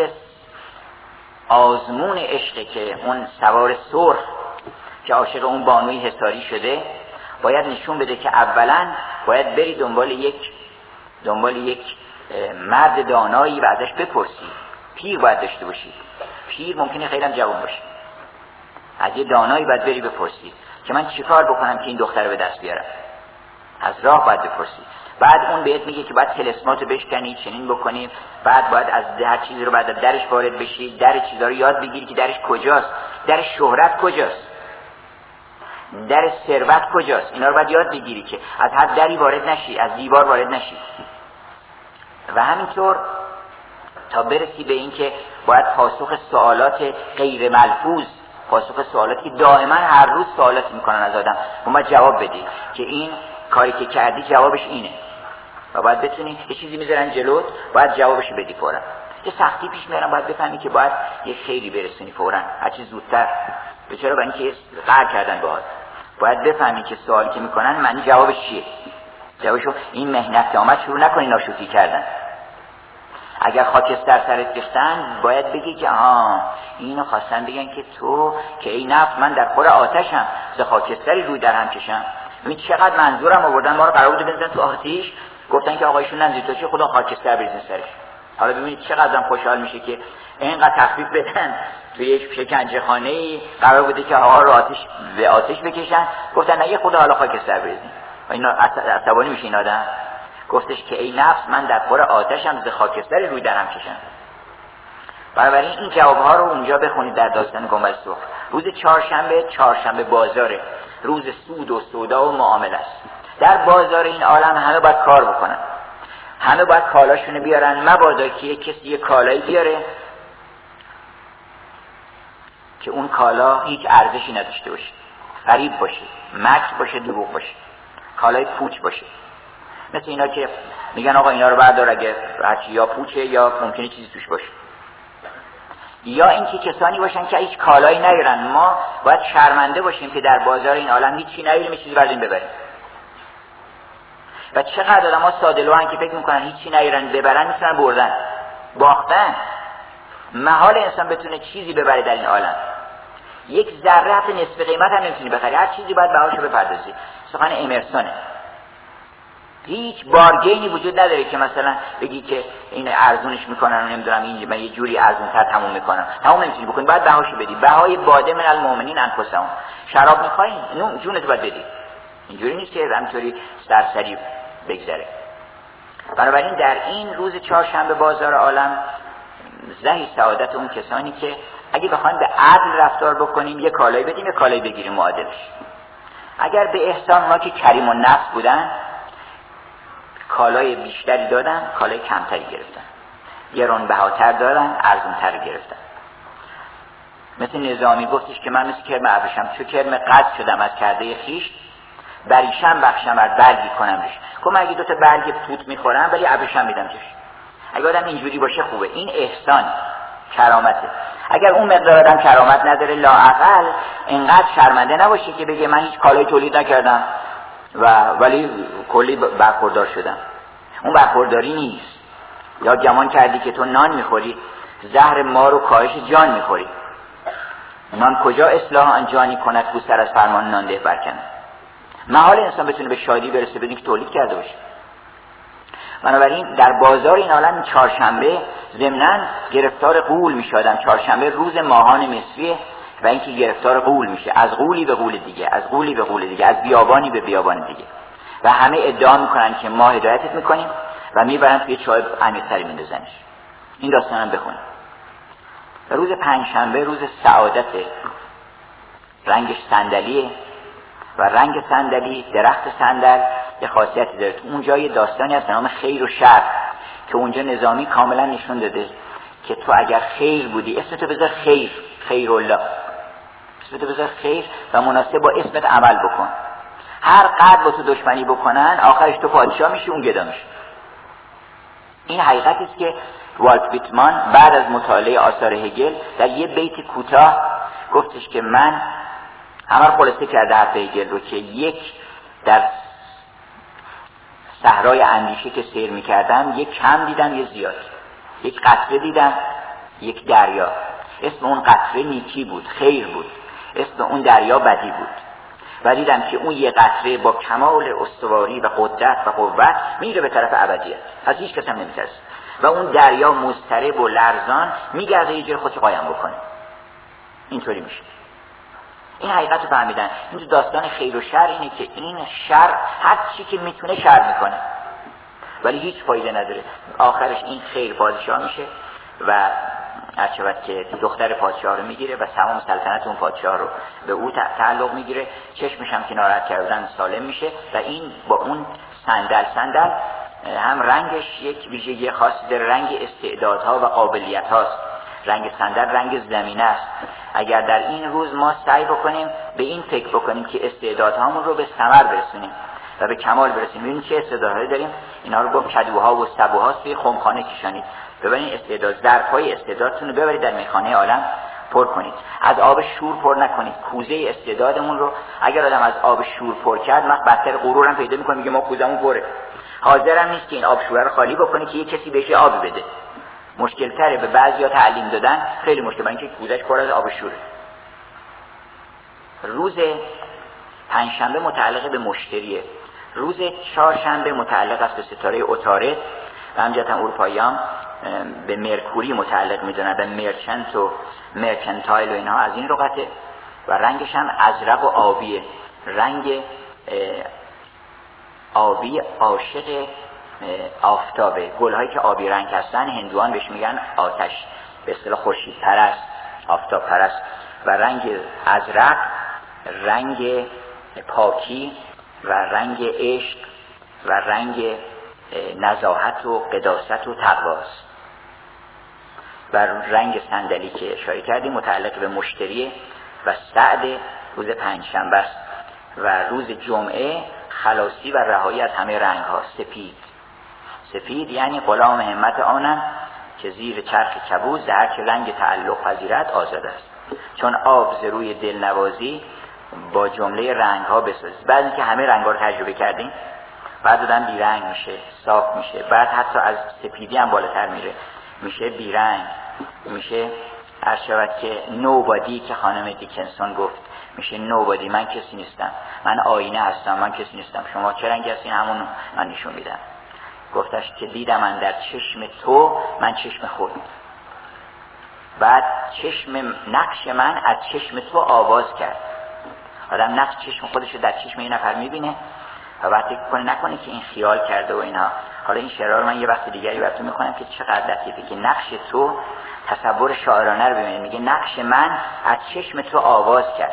آزمون عشقه که اون سوار سرخ که عاشق اون بانوی حصاری شده باید نشون بده که اولا باید بری دنبال یک مرد دانایی و ازش بپرسی. پیر باید داشته باشی، پیر ممکنه خیلی هم جوان باشه، از یه دانایی باید بری بپرسی که من چیکار بکنم که این دختر رو به دست بیارم. از راه باید بپرسی. بعد اون بهت میگه که باید تلسماتو بشکنی، چنین بکنی، بعد باید از هر چیزی رو بعد درش وارد بشی، در چیزا رو یاد بگیری که درش کجاست، در شهرت کجاست، در ثروت کجاست، اینا رو باید یاد بگیری که از هر دری وارد نشی، از دیوار وارد نشی. و همینطور تا برسی به این که باید پاسخ سوالات غیر ملفوظ، پاسخ سوالاتی که دائما هر روز سوالات میکنن از آدم، باید جواب بدی که این کاری که کردی جوابش اینه و باید بتونی یه چیزی میذارن جلوت باید جوابش بدی فورا. یه سختی پیش میارن باید بفهمی که باید یه خیری برسونی فورا، هر چیز زودتر. چرا؟ برای اینکه قهر کردن باید بفهمی که سوالی که میکنن معنی جوابش چیه. جوابشو این مهنت که آمد شروع نکنی ناشوتی کردن. اگر خاکستر سرت ریختن باید بگی که اینو خواستن بگن که تو که ای نفس من در خور آتشم، ز خاکستری روی در هم کشم. ببین چقدر منظورم آوردن، ما رو قرار بود بزنن تو آتش، گفتن که آقایشون نزدیک تو چه خدا خاکستر بریزن سرش. حالا ببینید چقدرم خوشحال میشه که اینقدر تخفیف بدن. توی یک شکنجه خانه‌ای قرار بوده که آقا رو به آتش بکشن، گفتن نه خدا حالا خاکستر بریزن. اینا عصبانی میشه این آدم. گفتش که ای نفس من در خور آتشم، ز خاکستری روی درم کشم. بنابراین این جوابها رو اونجا بخونید در داستان گنبد سرخ. روز چهارشنبه بازاره، روز سود و سودا و معامله است. در بازار این عالم همه باید کار بکنن، همه باید کالاشونو بیارن، مبادا که کسی یه کالایی بیاره که اون کالا هیچ ارزشی نداشته باشه، فریب باشه، مکر باشه، دروغ باشه، کالای پوچ باشه. مثل اینا که میگن آقا اینا رو بردار، اگه هرچی یا پوچه یا ممکنه چیزی توش باشه. یا اینکه کسانی باشن که هیچ کالایی نیارن. ما باید شرمنده باشیم که در بازار این عالم هیچی نیاریم، چیزی برداریم ببریم. و چقدر آدم‌ها ساده‌لوحن که فکر میکنن هیچی نیارن ببرن میتونن بردن، باختن. محال انسان بتونه چیزی ببره در این عالم. یک ذره حتی نصف قیمت هم نمیتونی بخری، هر چیزی باید بهاشو بپردازی. سخن امرسونه. هیچ بارگینی وجود نداره که مثلا بگی که این ارزونش میکنن و نمیدونم این من یه جوری ارزون‌تر تموم میکنم. تموم نمیتونی بکنی، باید بهاشو بدی. بهای باده من المؤمنین انفسهم. شراب میخوای جونت باید بدی. اینجوری نیست که همینطوری سرسری بگذره. بنابراین در این روز چهارشنبه بازار عالم زهی سعادت اون کسانی که اگه بخوایم به عدل رفتار بکنیم، یه کالایی بدیم یه کالایی بگیریم معادلش. اگر به احسان اونا که کریم و نفس بودن کالای بیشتری دادن، کالای کمتری گرفتن. گرانبهاتر دادن، ارزانتر گرفتن. مثل نظامی گفتش که من مثل کرم ابریشم، چون کرم قطع شدم از کرده خیش، بریشم بخشم از برگی کنم روش. که من اگه دوتا برگ توت میخورم ولی ابریشم میدم توش. اگه آدم اینجوری باشه خوبه. این احسان، کرامته. اگر اون مقدار آدم کرامت نداره، لااقل اینقدر شرمنده نباشه که بگه من هیچ کالای تولید نکردم ولی کلی برخوردار شدم. اون برخورداری نیست. یا گمان کردی که تو نان میخوری، زهر مار و کاهش جان میخوری. نان کجا اصلاح آن جانی کند کو سر از فرمان نان ده برکنه. محال انسان بتونه به شادی برسه بدون که تولید کرده باشه. بنابراین در بازار این عالم چهارشنبه ضمناً گرفتار غول میشدن. چهارشنبه روز ماهان مصریه و اینکه گرفتار غول میشه، از غولی به غول دیگه، از غولی به غول دیگه، از بیابانی به بیابان دیگه. و همه ادعا میکنن که ما هدایتت میکنیم و میبرن توی چاه عمیق‌تری میندازنش. این داستانم بخونید. و روز پنجشنبه روز سعادته. رنگش صندلیه و رنگ صندلی، درخت صندل یه خاصیتی داره. تو اونجا یه داستانی هست به نام خیر و شر که اونجا نظامی کاملا نشون داده که تو اگر خیر بودی اسمتو بذار خیر، خیرالله، اسمتو بذار خیر و مناسب با اسمت عمل بکن. هر قدر با تو دشمنی بکنن آخرش تو پادشاه میشی، اون گدا میشه. این حقیقتی است که والت ویتمان بعد از مطالعه آثار هگل در یه بیت کوتاه گفتش که من همه رو خلاصه کرده حرف هگل رو که یک در صحرای اندیشه که سیر میکردم یک کم دیدم یه زیاد، یک قطره دیدم یک دریا. اسم اون قطره نیکی بود، خیر بود. اسم اون دریا بدی بود. و دیدم که اون یه قطره با کمال استواری و قدرت و قوت میره به طرف ابدیت، از هیچ کس هم نمیترسه. و اون دریا مضطرب و لرزان میگرده یه جای خودش قایم بکنه. اینطوری میشه. این حقیقت رو فهمیدن. این داستان خیر و شر اینه که این شر هر چی که میتونه شر میکنه ولی هیچ فایده نداره. آخرش این خیر پادشاه میشه و هرچند که دختر پادشاه رو میگیره و تمام سلطنت اون پادشاه رو به او تعلق میگیره. چشمش هم که ناراحت کردن سالم میشه و این با اون صندل هم رنگش یک ویژگی خاصی داره. رنگ استعدادها و قابلیت هاست. رنگ صندل رنگ زمینه است. اگر در این روز ما سعی بکنیم به این فکر بکنیم که استعدادهامون رو به ثمر برسونیم و به کمال برسونیم. ببینید چه استعدادهایی داریم. اینا رو گفت کدوها و سبوها توی خمخانه کشانید. ببینید استعداد، ظرف‌های استعدادتون رو ببرید در میخانه عالم پر کنید. از آب شور پر نکنید. کوزه استعدادمون رو اگر آدم از آب شور پر کرد، ما بدتر غرورم پیدا می‌کنه، میگه ما کوزمون پره. حاضرم نیست که این آب شور رو خالی بکنه که یه کسی بهش آب بده. مشکل تره به بعضیا تعلیم دادن، خیلی مشکل، برای اینکه کوزش پر از آب شوره. روز پنجشنبه متعلق به مشتریه. روز چهارشنبه متعلق است به ستاره عطارد و همجهت اروپایی‌ها به مرکوری متعلق میدونن، به مرچنت و مرکنتایل و اینها از این لغته. و رنگش هم ازرق و آبیه. رنگ آبی عاشق آفتابه. گل‌هایی که آبی رنگ هستن هندوان بهش میگن آتش، به اصطلاح خورشید پرست، آفتاب پرست. و رنگ ازرق رنگ پاکی و رنگ عشق و رنگ نزاهت و قداست و تقواست. و رنگ صندلی که اشاره کردیم متعلق به مشتری و سعد روز پنجشنبه است و روز جمعه خلاصی و رهایی از همه رنگ ها. سپید یعنی غلام همت آنم که زیر چرخ کبوز در هر چه رنگ تعلق پذیرد آزاد است. چون آب ز روی دلنوازی با جمله رنگ ها بسازید. بعد اینکه همه رنگ ها رو تجربه کردیم بعد آدم بیرنگ میشه، صاف میشه، بعد حتی از سپیدی هم بالاتر میره، میشه بیرنگ، میشه عرض شود که نوبادی که خانم دیکنسون گفت، میشه نوبادی. من کسی نیستم، من آینه هستم، من کسی نیستم، شما چه رنگی هستین همون من نشون میدم. گفتش که دیدم من در چشم تو من چشم خود، بعد نقش من از چشم تو آواز کرد. آدم نقش چشم خودش رو در چشم یه نفر میبینه و بعد فکر کنه نکنه که این خیال کرده و اینا. حالا این شعرها رو من یه وقت دیگری براتون میخونم که چقدر لطیفه که نقش تو تصور شاعرانه رو ببینید. میگه نقش من از چشم تو آواز کرد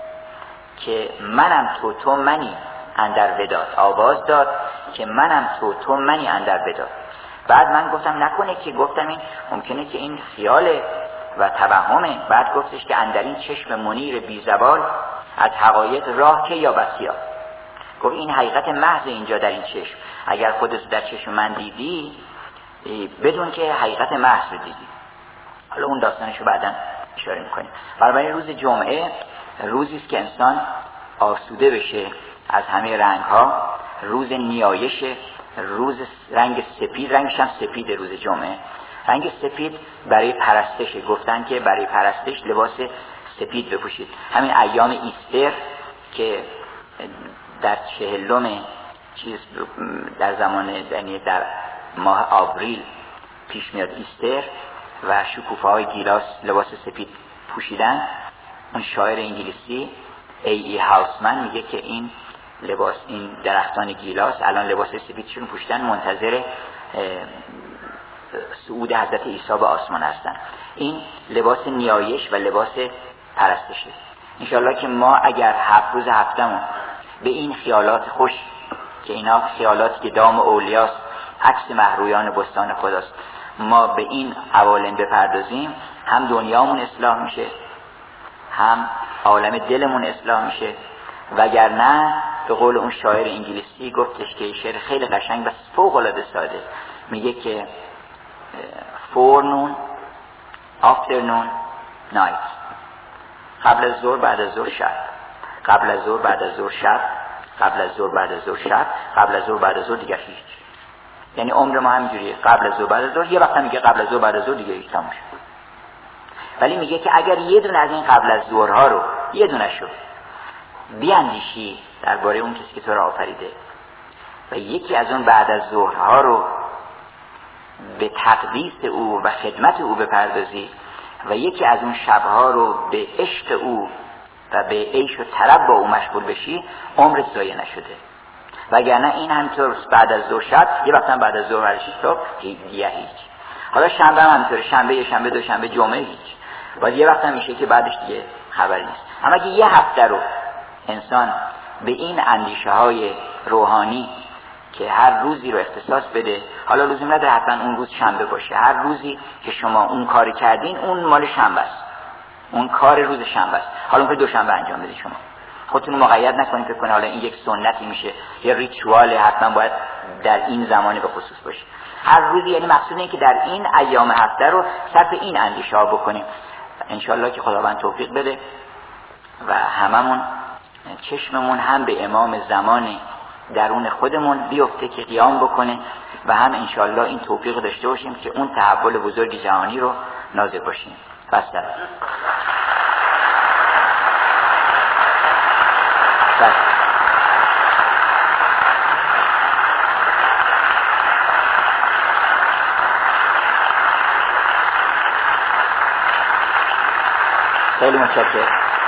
که منم تو منی اندر وداد. آواز داد که منم تو منی اندر وداد. بعد من گفتم نکنه که گفتم این ممکنه که این خیاله و توهمه. بعد گفتش که اندر این چشم منیر بی زوال از حقایق راه که یا بسیار. گفت این حقیقت محض اینجا در این چشم. اگر خودت در چشم من دیدی بدون که حقیقت محض رو دیدی. حالا اون داستانشو بعداً اشاره میکنیم. بنابراین روز جمعه روزی است که انسان آسوده بشه از همه رنگ ها، روز نیایش، روز رنگ سپید، رنگش هم سپید. روز جمعه رنگ سپید برای پرستش، گفتن که برای پرستش لباس سپید بپوشید. همین ایام ایستر که در 40 در زمان یعنی در ماه آوریل پیش میاد ایستر و شکوفه های گیلاس لباس سپید پوشیدن. اون شاعر انگلیسی ای هاوسمن میگه که این لباس، این درختان گیلاس الان لباس سپیدشون پوشیدن منتظر صعود حضرت عیسی به آسمان هستن. این لباس نیایش و لباس پرستشه. انشاءالله که ما اگر 7 روز هفتمون به این خیالات خوش که اینا خیالاتی که دام اولیاست، عکس مهرویان بستان خداست، ما به این عوالم بپردازیم، هم دنیامون اصلاح میشه، هم عالم دلمون اصلاح میشه. وگرنه به قول اون شاعر انگلیسی گفتش که شعر خیلی قشنگ و فوق العاده ساده، میگه که forenoon, afternoon, night. قبل از ظهر، بعد از ظهر، شب. قبل از ظهر، بعد از ظهر، شب. قبل از ظهر، بعد از ظهر، شب. قبل از ظهر، بعد از ظهر دیگه هیچ. یعنی عمر ما همینجوریه، قبل از ظهر، بعد از ظهر. یه وقت میگه قبل از ظهر، بعد از ظهر دیگه هیچ تموم شد. ولی میگه که اگر یه دونه از این قبل از ظهرها رو، یه دونه شو بیاندیشی درباره اون کسی که تو رو آفریده و یکی از اون بعد از ظهرها رو به تقدیس او و خدمت او بپردازی و یکی از اون شبها رو به عشق او و به عیش و طرب با او مشغول بشی، عمرت ضایع نشده. وگرنه این همینطور بعد از ظهر شب، یه وقتا بعد از ظهر صبح دیگه هیچ. حالا شنبه هم همینطوره، شنبه، یه شنبه، دو شنبه، جمعه هیچ. بعد یه وقت هم میشه که بعدش دیگه خبری نیست. اما اگه یه هفته رو انسان به این اندیشه های روحانی که هر روزی رو اختصاص بده، حالا لزوم نداره حتما اون روز شنبه باشه، هر روزی که شما اون کاری کردین اون مال شنبه است، اون کار روز شنبه است. حالا اون دوشنبه انجام بدید. شما خودتون مقید نکنید فکر کنید حالا این یک سنتی میشه یا ریچواله حتما باید در این زمانه به خصوص باشه. هر روزی، یعنی مقصود اینه که در این ایام هفته رو صرف این اندیشه ها بکنیم. انشالله که خداوند توفیق بده و هممون چشممون هم به امام زمان درون خودمون بیفته که قیام بکنه و هم انشالله این توفیق داشته باشیم که اون تحول بزرگ جهانی رو ناظر باشیم. بس خیلی متشکرم.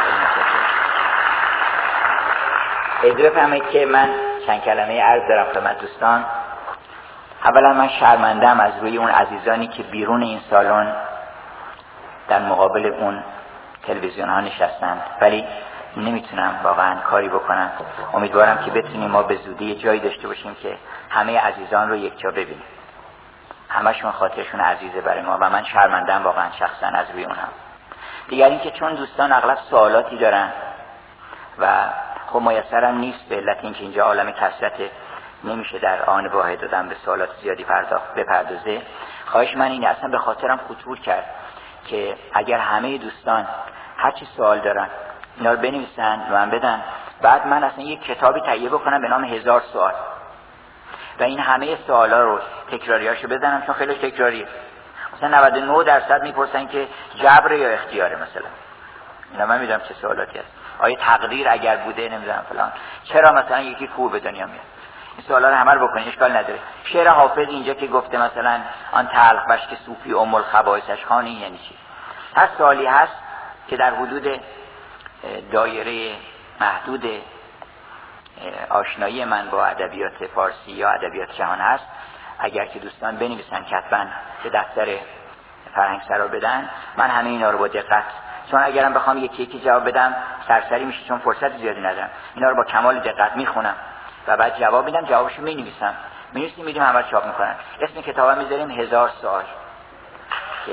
اجازه بفرمایید که من چند کلمه عرض دارم خدمت دوستان. اولا من شرمنده‌ام از روی اون عزیزانی که بیرون این سالن در مقابل اون تلویزیون ها نشستند، ولی نمیتونم واقعا کاری بکنم. امیدوارم که بتونیم ما به زودی جایی داشته باشیم که همه عزیزان رو یکجا ببینیم. همشون خاطرشون عزیزه برای ما و من شرمنده‌ام واقعا شخصا از روی اونها. دیگر این که چون دوستان اغلب سوالاتی دارن و خب میسرم نیست به علت اینکه اینجا عالم کثرت نمیشه در آن واحد دادن به سوالات زیادی بپردازه. خواهش من اینه، اصلا به خاطرم خطور کرد که اگر همه دوستان هر چی سوال دارن اینا رو بنویسن و من بدن، بعد من اصلا یک کتابی تهیه بکنم به نام 1000 سوال و این همه سوالا رو تکراریاشو بزنم، چون خیلی تکراریه. مثلا 99% میپرسن که جبر یا اختیاره، مثلا اینا من میدونم چه سوالاتی هست. آیا تقدیر اگر بوده نمیدونم فلان، چرا مثلا یکی کور به دنیا میاد. این سوالا رو همه رو بکنین، اشکال نداره. شعر حافظ اینجا که گفته مثلا آن تلخ بشک صوفی ام الخبائثش خانی، یعنی چی؟ هر سوالی هست که در حدود دایره محدود آشنایی من با ادبیات فارسی یا ادبیات جهان هست، اگر که دوستان بنویسن کتباً به دفتر فرهنگ سرا بدن، من همه اینا رو با دقت، چون اگرم بخوام یکی یکی جواب بدم سرسری میشه چون فرصت زیادی ندارم، اینا رو با کمال دقت میخونم و بعد جواب میدم، جوابشو مینویسم، می‌نویسیم میدیم همه رو چاپ میکنن. اسم کتابم میذاریم 1000 سوال که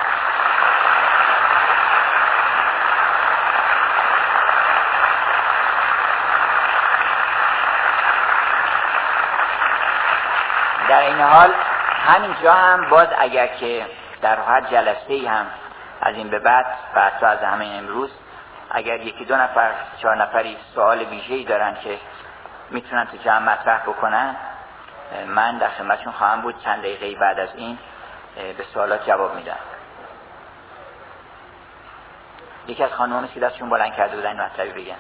در این حال همینجا هم باز اگر که در هر جلسه‌ای هم از این به بعد و حتی از همین امروز اگر یکی دو نفر 4 نفری سوال ویژه‌ای دارن که میتونن تو جمع مطرح بکنن، من در خدمتشون خواهم بود. چند دقیقه بعد از این به سوالات جواب میدم. یکی از خانم‌ها که دستشون بلند کرده بودن مطلبی بگن.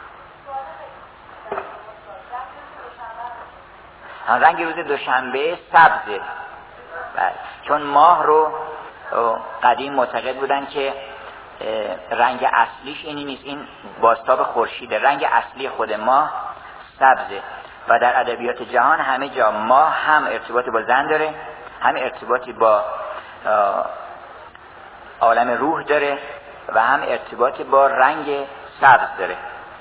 رنگ روز دوشنبه سبزه، چون ماه رو قدیم معتقد بودن که رنگ اصلیش اینی نیست، این بازتاب خورشیده، رنگ اصلی خود ماه سبزه و در ادبیات جهان همه جا ماه هم ارتباطی با زن داره، هم ارتباطی با عالم روح داره و هم ارتباطی با رنگ سبز داره.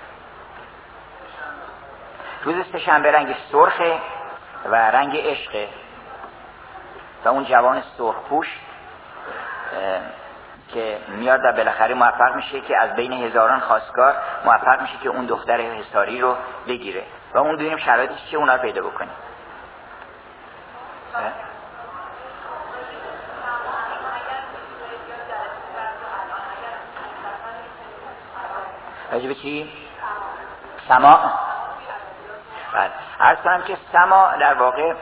روز سه‌شنبه رنگ سرخه و رنگ عشقه و اون جوان سرخپوش که میاد و بالاخره موفق میشه که از بین هزاران خواستگار موفق میشه که اون دختر حصاری رو بگیره و اون دونیم شرایطش چیه، اونا رو پیدا بکنیم. راجب چی؟ سماع. عرض کنم که سماع در واقع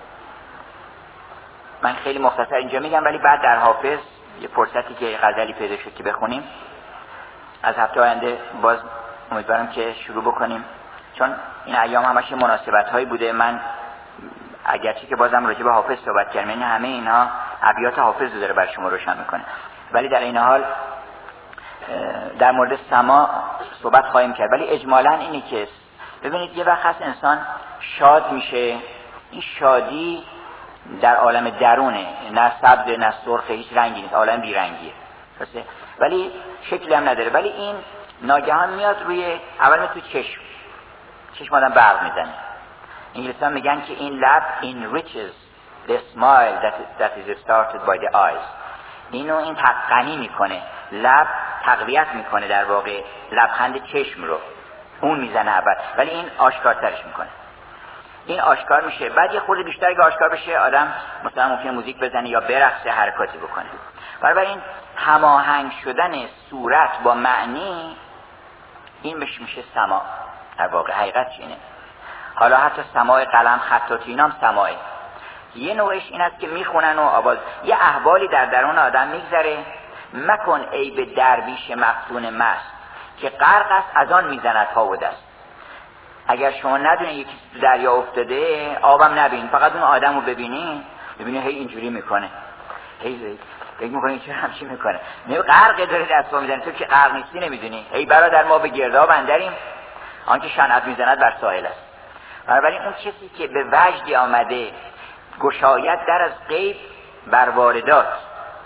من خیلی مختصر اینجا میگم، ولی بعد در حافظ یه فرصتی که غزلی پیدا شد که بخونیم، از هفته آینده باز امیدوارم که شروع بکنیم، چون این ایام همش مناسبت هایی بوده. من اگرچه که بازم راجع به حافظ صحبت کردم، یعنی همه اینها ابیات حافظ رو داره بر شما روشن میکنه، ولی در این حال در مورد سماع صحبت خواهیم کرد. ولی اجمالاً اینی که ببینید یه وقت هست انسان شاد میشه، این شادی در عالم درونه، نه سبز نه سرخ، هیچ رنگی نیست، عالم بیرنگیه، درسته؟ ولی شکلی هم نداره، ولی این ناگهان میاد روی اول تو چشم آدم برق میزنه. انگلیسی‌ها میگن که این لب enriches the smile that is started by the eyes. این تقنی میکنه، لب تقویت میکنه در واقع لبخند چشم رو، اون میزنه اول، ولی این آشکارترش میکنه. این آشکار میشه، بعد یه خورده بیشتر اگه آشکار بشه آدم مثلا ممکنه موزیک بزنه یا برقصه، حرکاتی بکنه. بنابراین هماهنگ شدن صورت با معنی این میشه سماع. در واقع حقیقت اینه. حالا حتی سماع قلم خطاطی اینام سماعه. یه نوعش این است که میخونن و آواز، یه احوالی در درون آدم میگذره. مکن ای به درویش مفتون مست که غرق است از آن میزند پا و دست. اگر شما ندونی یکی دریا افتاده، آبم نبین، فقط اون آدمو ببینی هی اینجوری میکنه، هی فکر میکنی چرا همچین میکنه، غرق داره دست میزنه، تو که غرق نیستی نمیدونی. ای برادر ما به گرداب اندریم، آنکه شنعت میزند بر ساحل است. بنابراین اون کسی که به وجدی آمده گشایت در از غیب بر واردات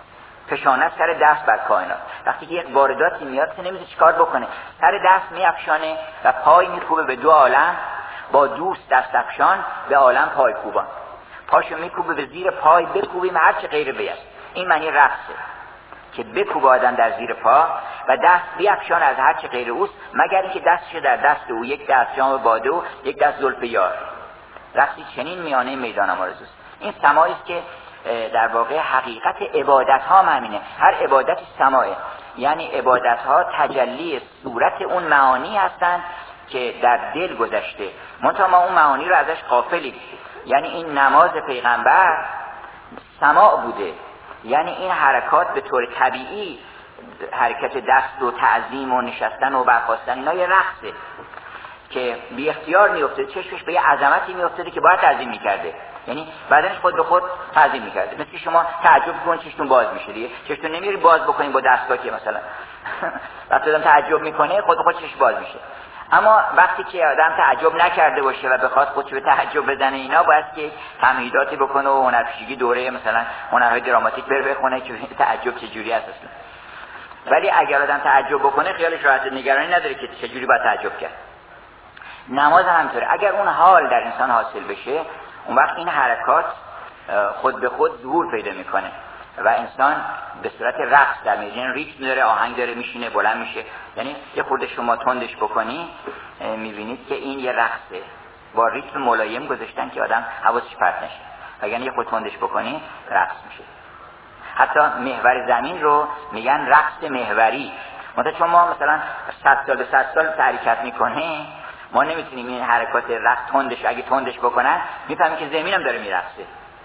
فشانه سر دست بر کائنات. وقتی که یک وارداتی میاد که نمیدونه چیکار بکنه، سر دست میافشانه و پای میکوبه به دو عالم، با دوست دست افشان به عالم پای کوبان. پاشو میکوبه به زیر پای، بکوبیم هر چه غیر بیست. این معنی رقصه که بکوبه آدم در زیر پا و دست بیافشان از هر چه غیر اوست، مگر اینکه دستش در دست او، یک دست جام باده و یک دست زلف یار. رقصی چنین میانه میدان آرزوست. این سماعی است که در واقع حقیقت عبادت ها همینه. هر عبادتی سماعه، یعنی عبادت ها تجلی صورت اون معانی هستند که در دل گذشته، منتها ما اون معانی رو ازش غافلیم. یعنی این نماز پیغمبر سماع بوده، یعنی این حرکات به طور طبیعی، حرکت دست و تعظیم و نشستن و برخاستن، اینا یه رقصه که بی اختیار میفته، چشمش به یه عظمتی میفته که باید تعظیم میکرده، یعنی بدنش خود به خود تعظیم میکرده. مثل شما تعجب کنید چشتون باز میشه دیگه، چشتون نمیری باز بکنید با دستگاه که مثلا وقتی آدم تعجب میکنه خود به خود چشم باز میشه. اما وقتی که آدم تعجب نکرده باشه و بخواد خودش به تعجب بزنه، اینا باید که تمهیداتی بکنه و هنرپیشگی دوره مثلا هنرهای دراماتیک بره بخونه که تعجب چجوری است اصلا. ولی اگر آدم تعجب بکنه خیالش راحت، نگرانی نداره که چجوری باید تعجب کرد. نماز هم همینطوره، اگر اون حال در انسان حاصل بشه، اون وقت این حرکات خود به خود ظهور پیدا میکنه و انسان به صورت رقص در میزان ریتم داره، آهنگ داره، میشینه بلند میشه. یعنی یه خورده شما تندش بکنی میبینید که این یه رقصه، با ریتم ملایم گذاشتن که آدم حواسش پرت نشه. اگر یه خورده تندش بکنی رقص میشه. حتی محور زمین رو میگن رقص محوری. مثلا شما مثلا 100 سال به 100 سال حرکت میکنه، ما نمیتونیم این حرکات رقص تندش، اگه تندش بکنن میفهمیم که زمینم داره میرقصه،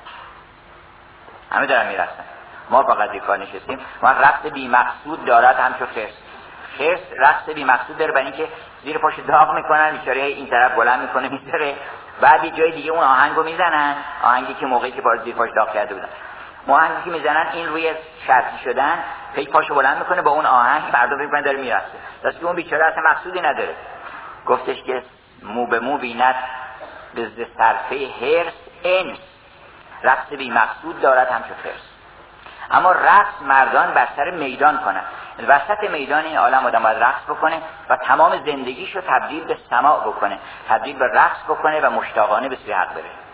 همه دارن میرقصن، ما فقط بیکار نشستیم. ما رقص بی مقصود دارد همچون خرس رقص بی مقصود داره، برای اینکه زیر پاش داغ میکنن، بیچاره این طرف بلند میکنه میذاره، بعد یه جای دیگه اون آهنگو میزنن، آهنگی که موقعی که زیر پاش داغ کرده بودن، آهنگی که میزنن این روی شرطی شدن، پی پاشو بلند میکنه با اون آهنگ، مردم میگن داره میرقصه، دست اون بیچاره اصلا مقصودی نداره. گفتش که مو به مو بیند به صرفه هرس انس، رقص بی مقصود دارد همچون خرس. اما رقص مردان بر سر میدان کنن، وسط میدان این عالم آدم باید رقص بکنه و تمام زندگیشو تبدیل به سماع بکنه، تبدیل به رقص بکنه و مشتاقانه به سوی حق بره.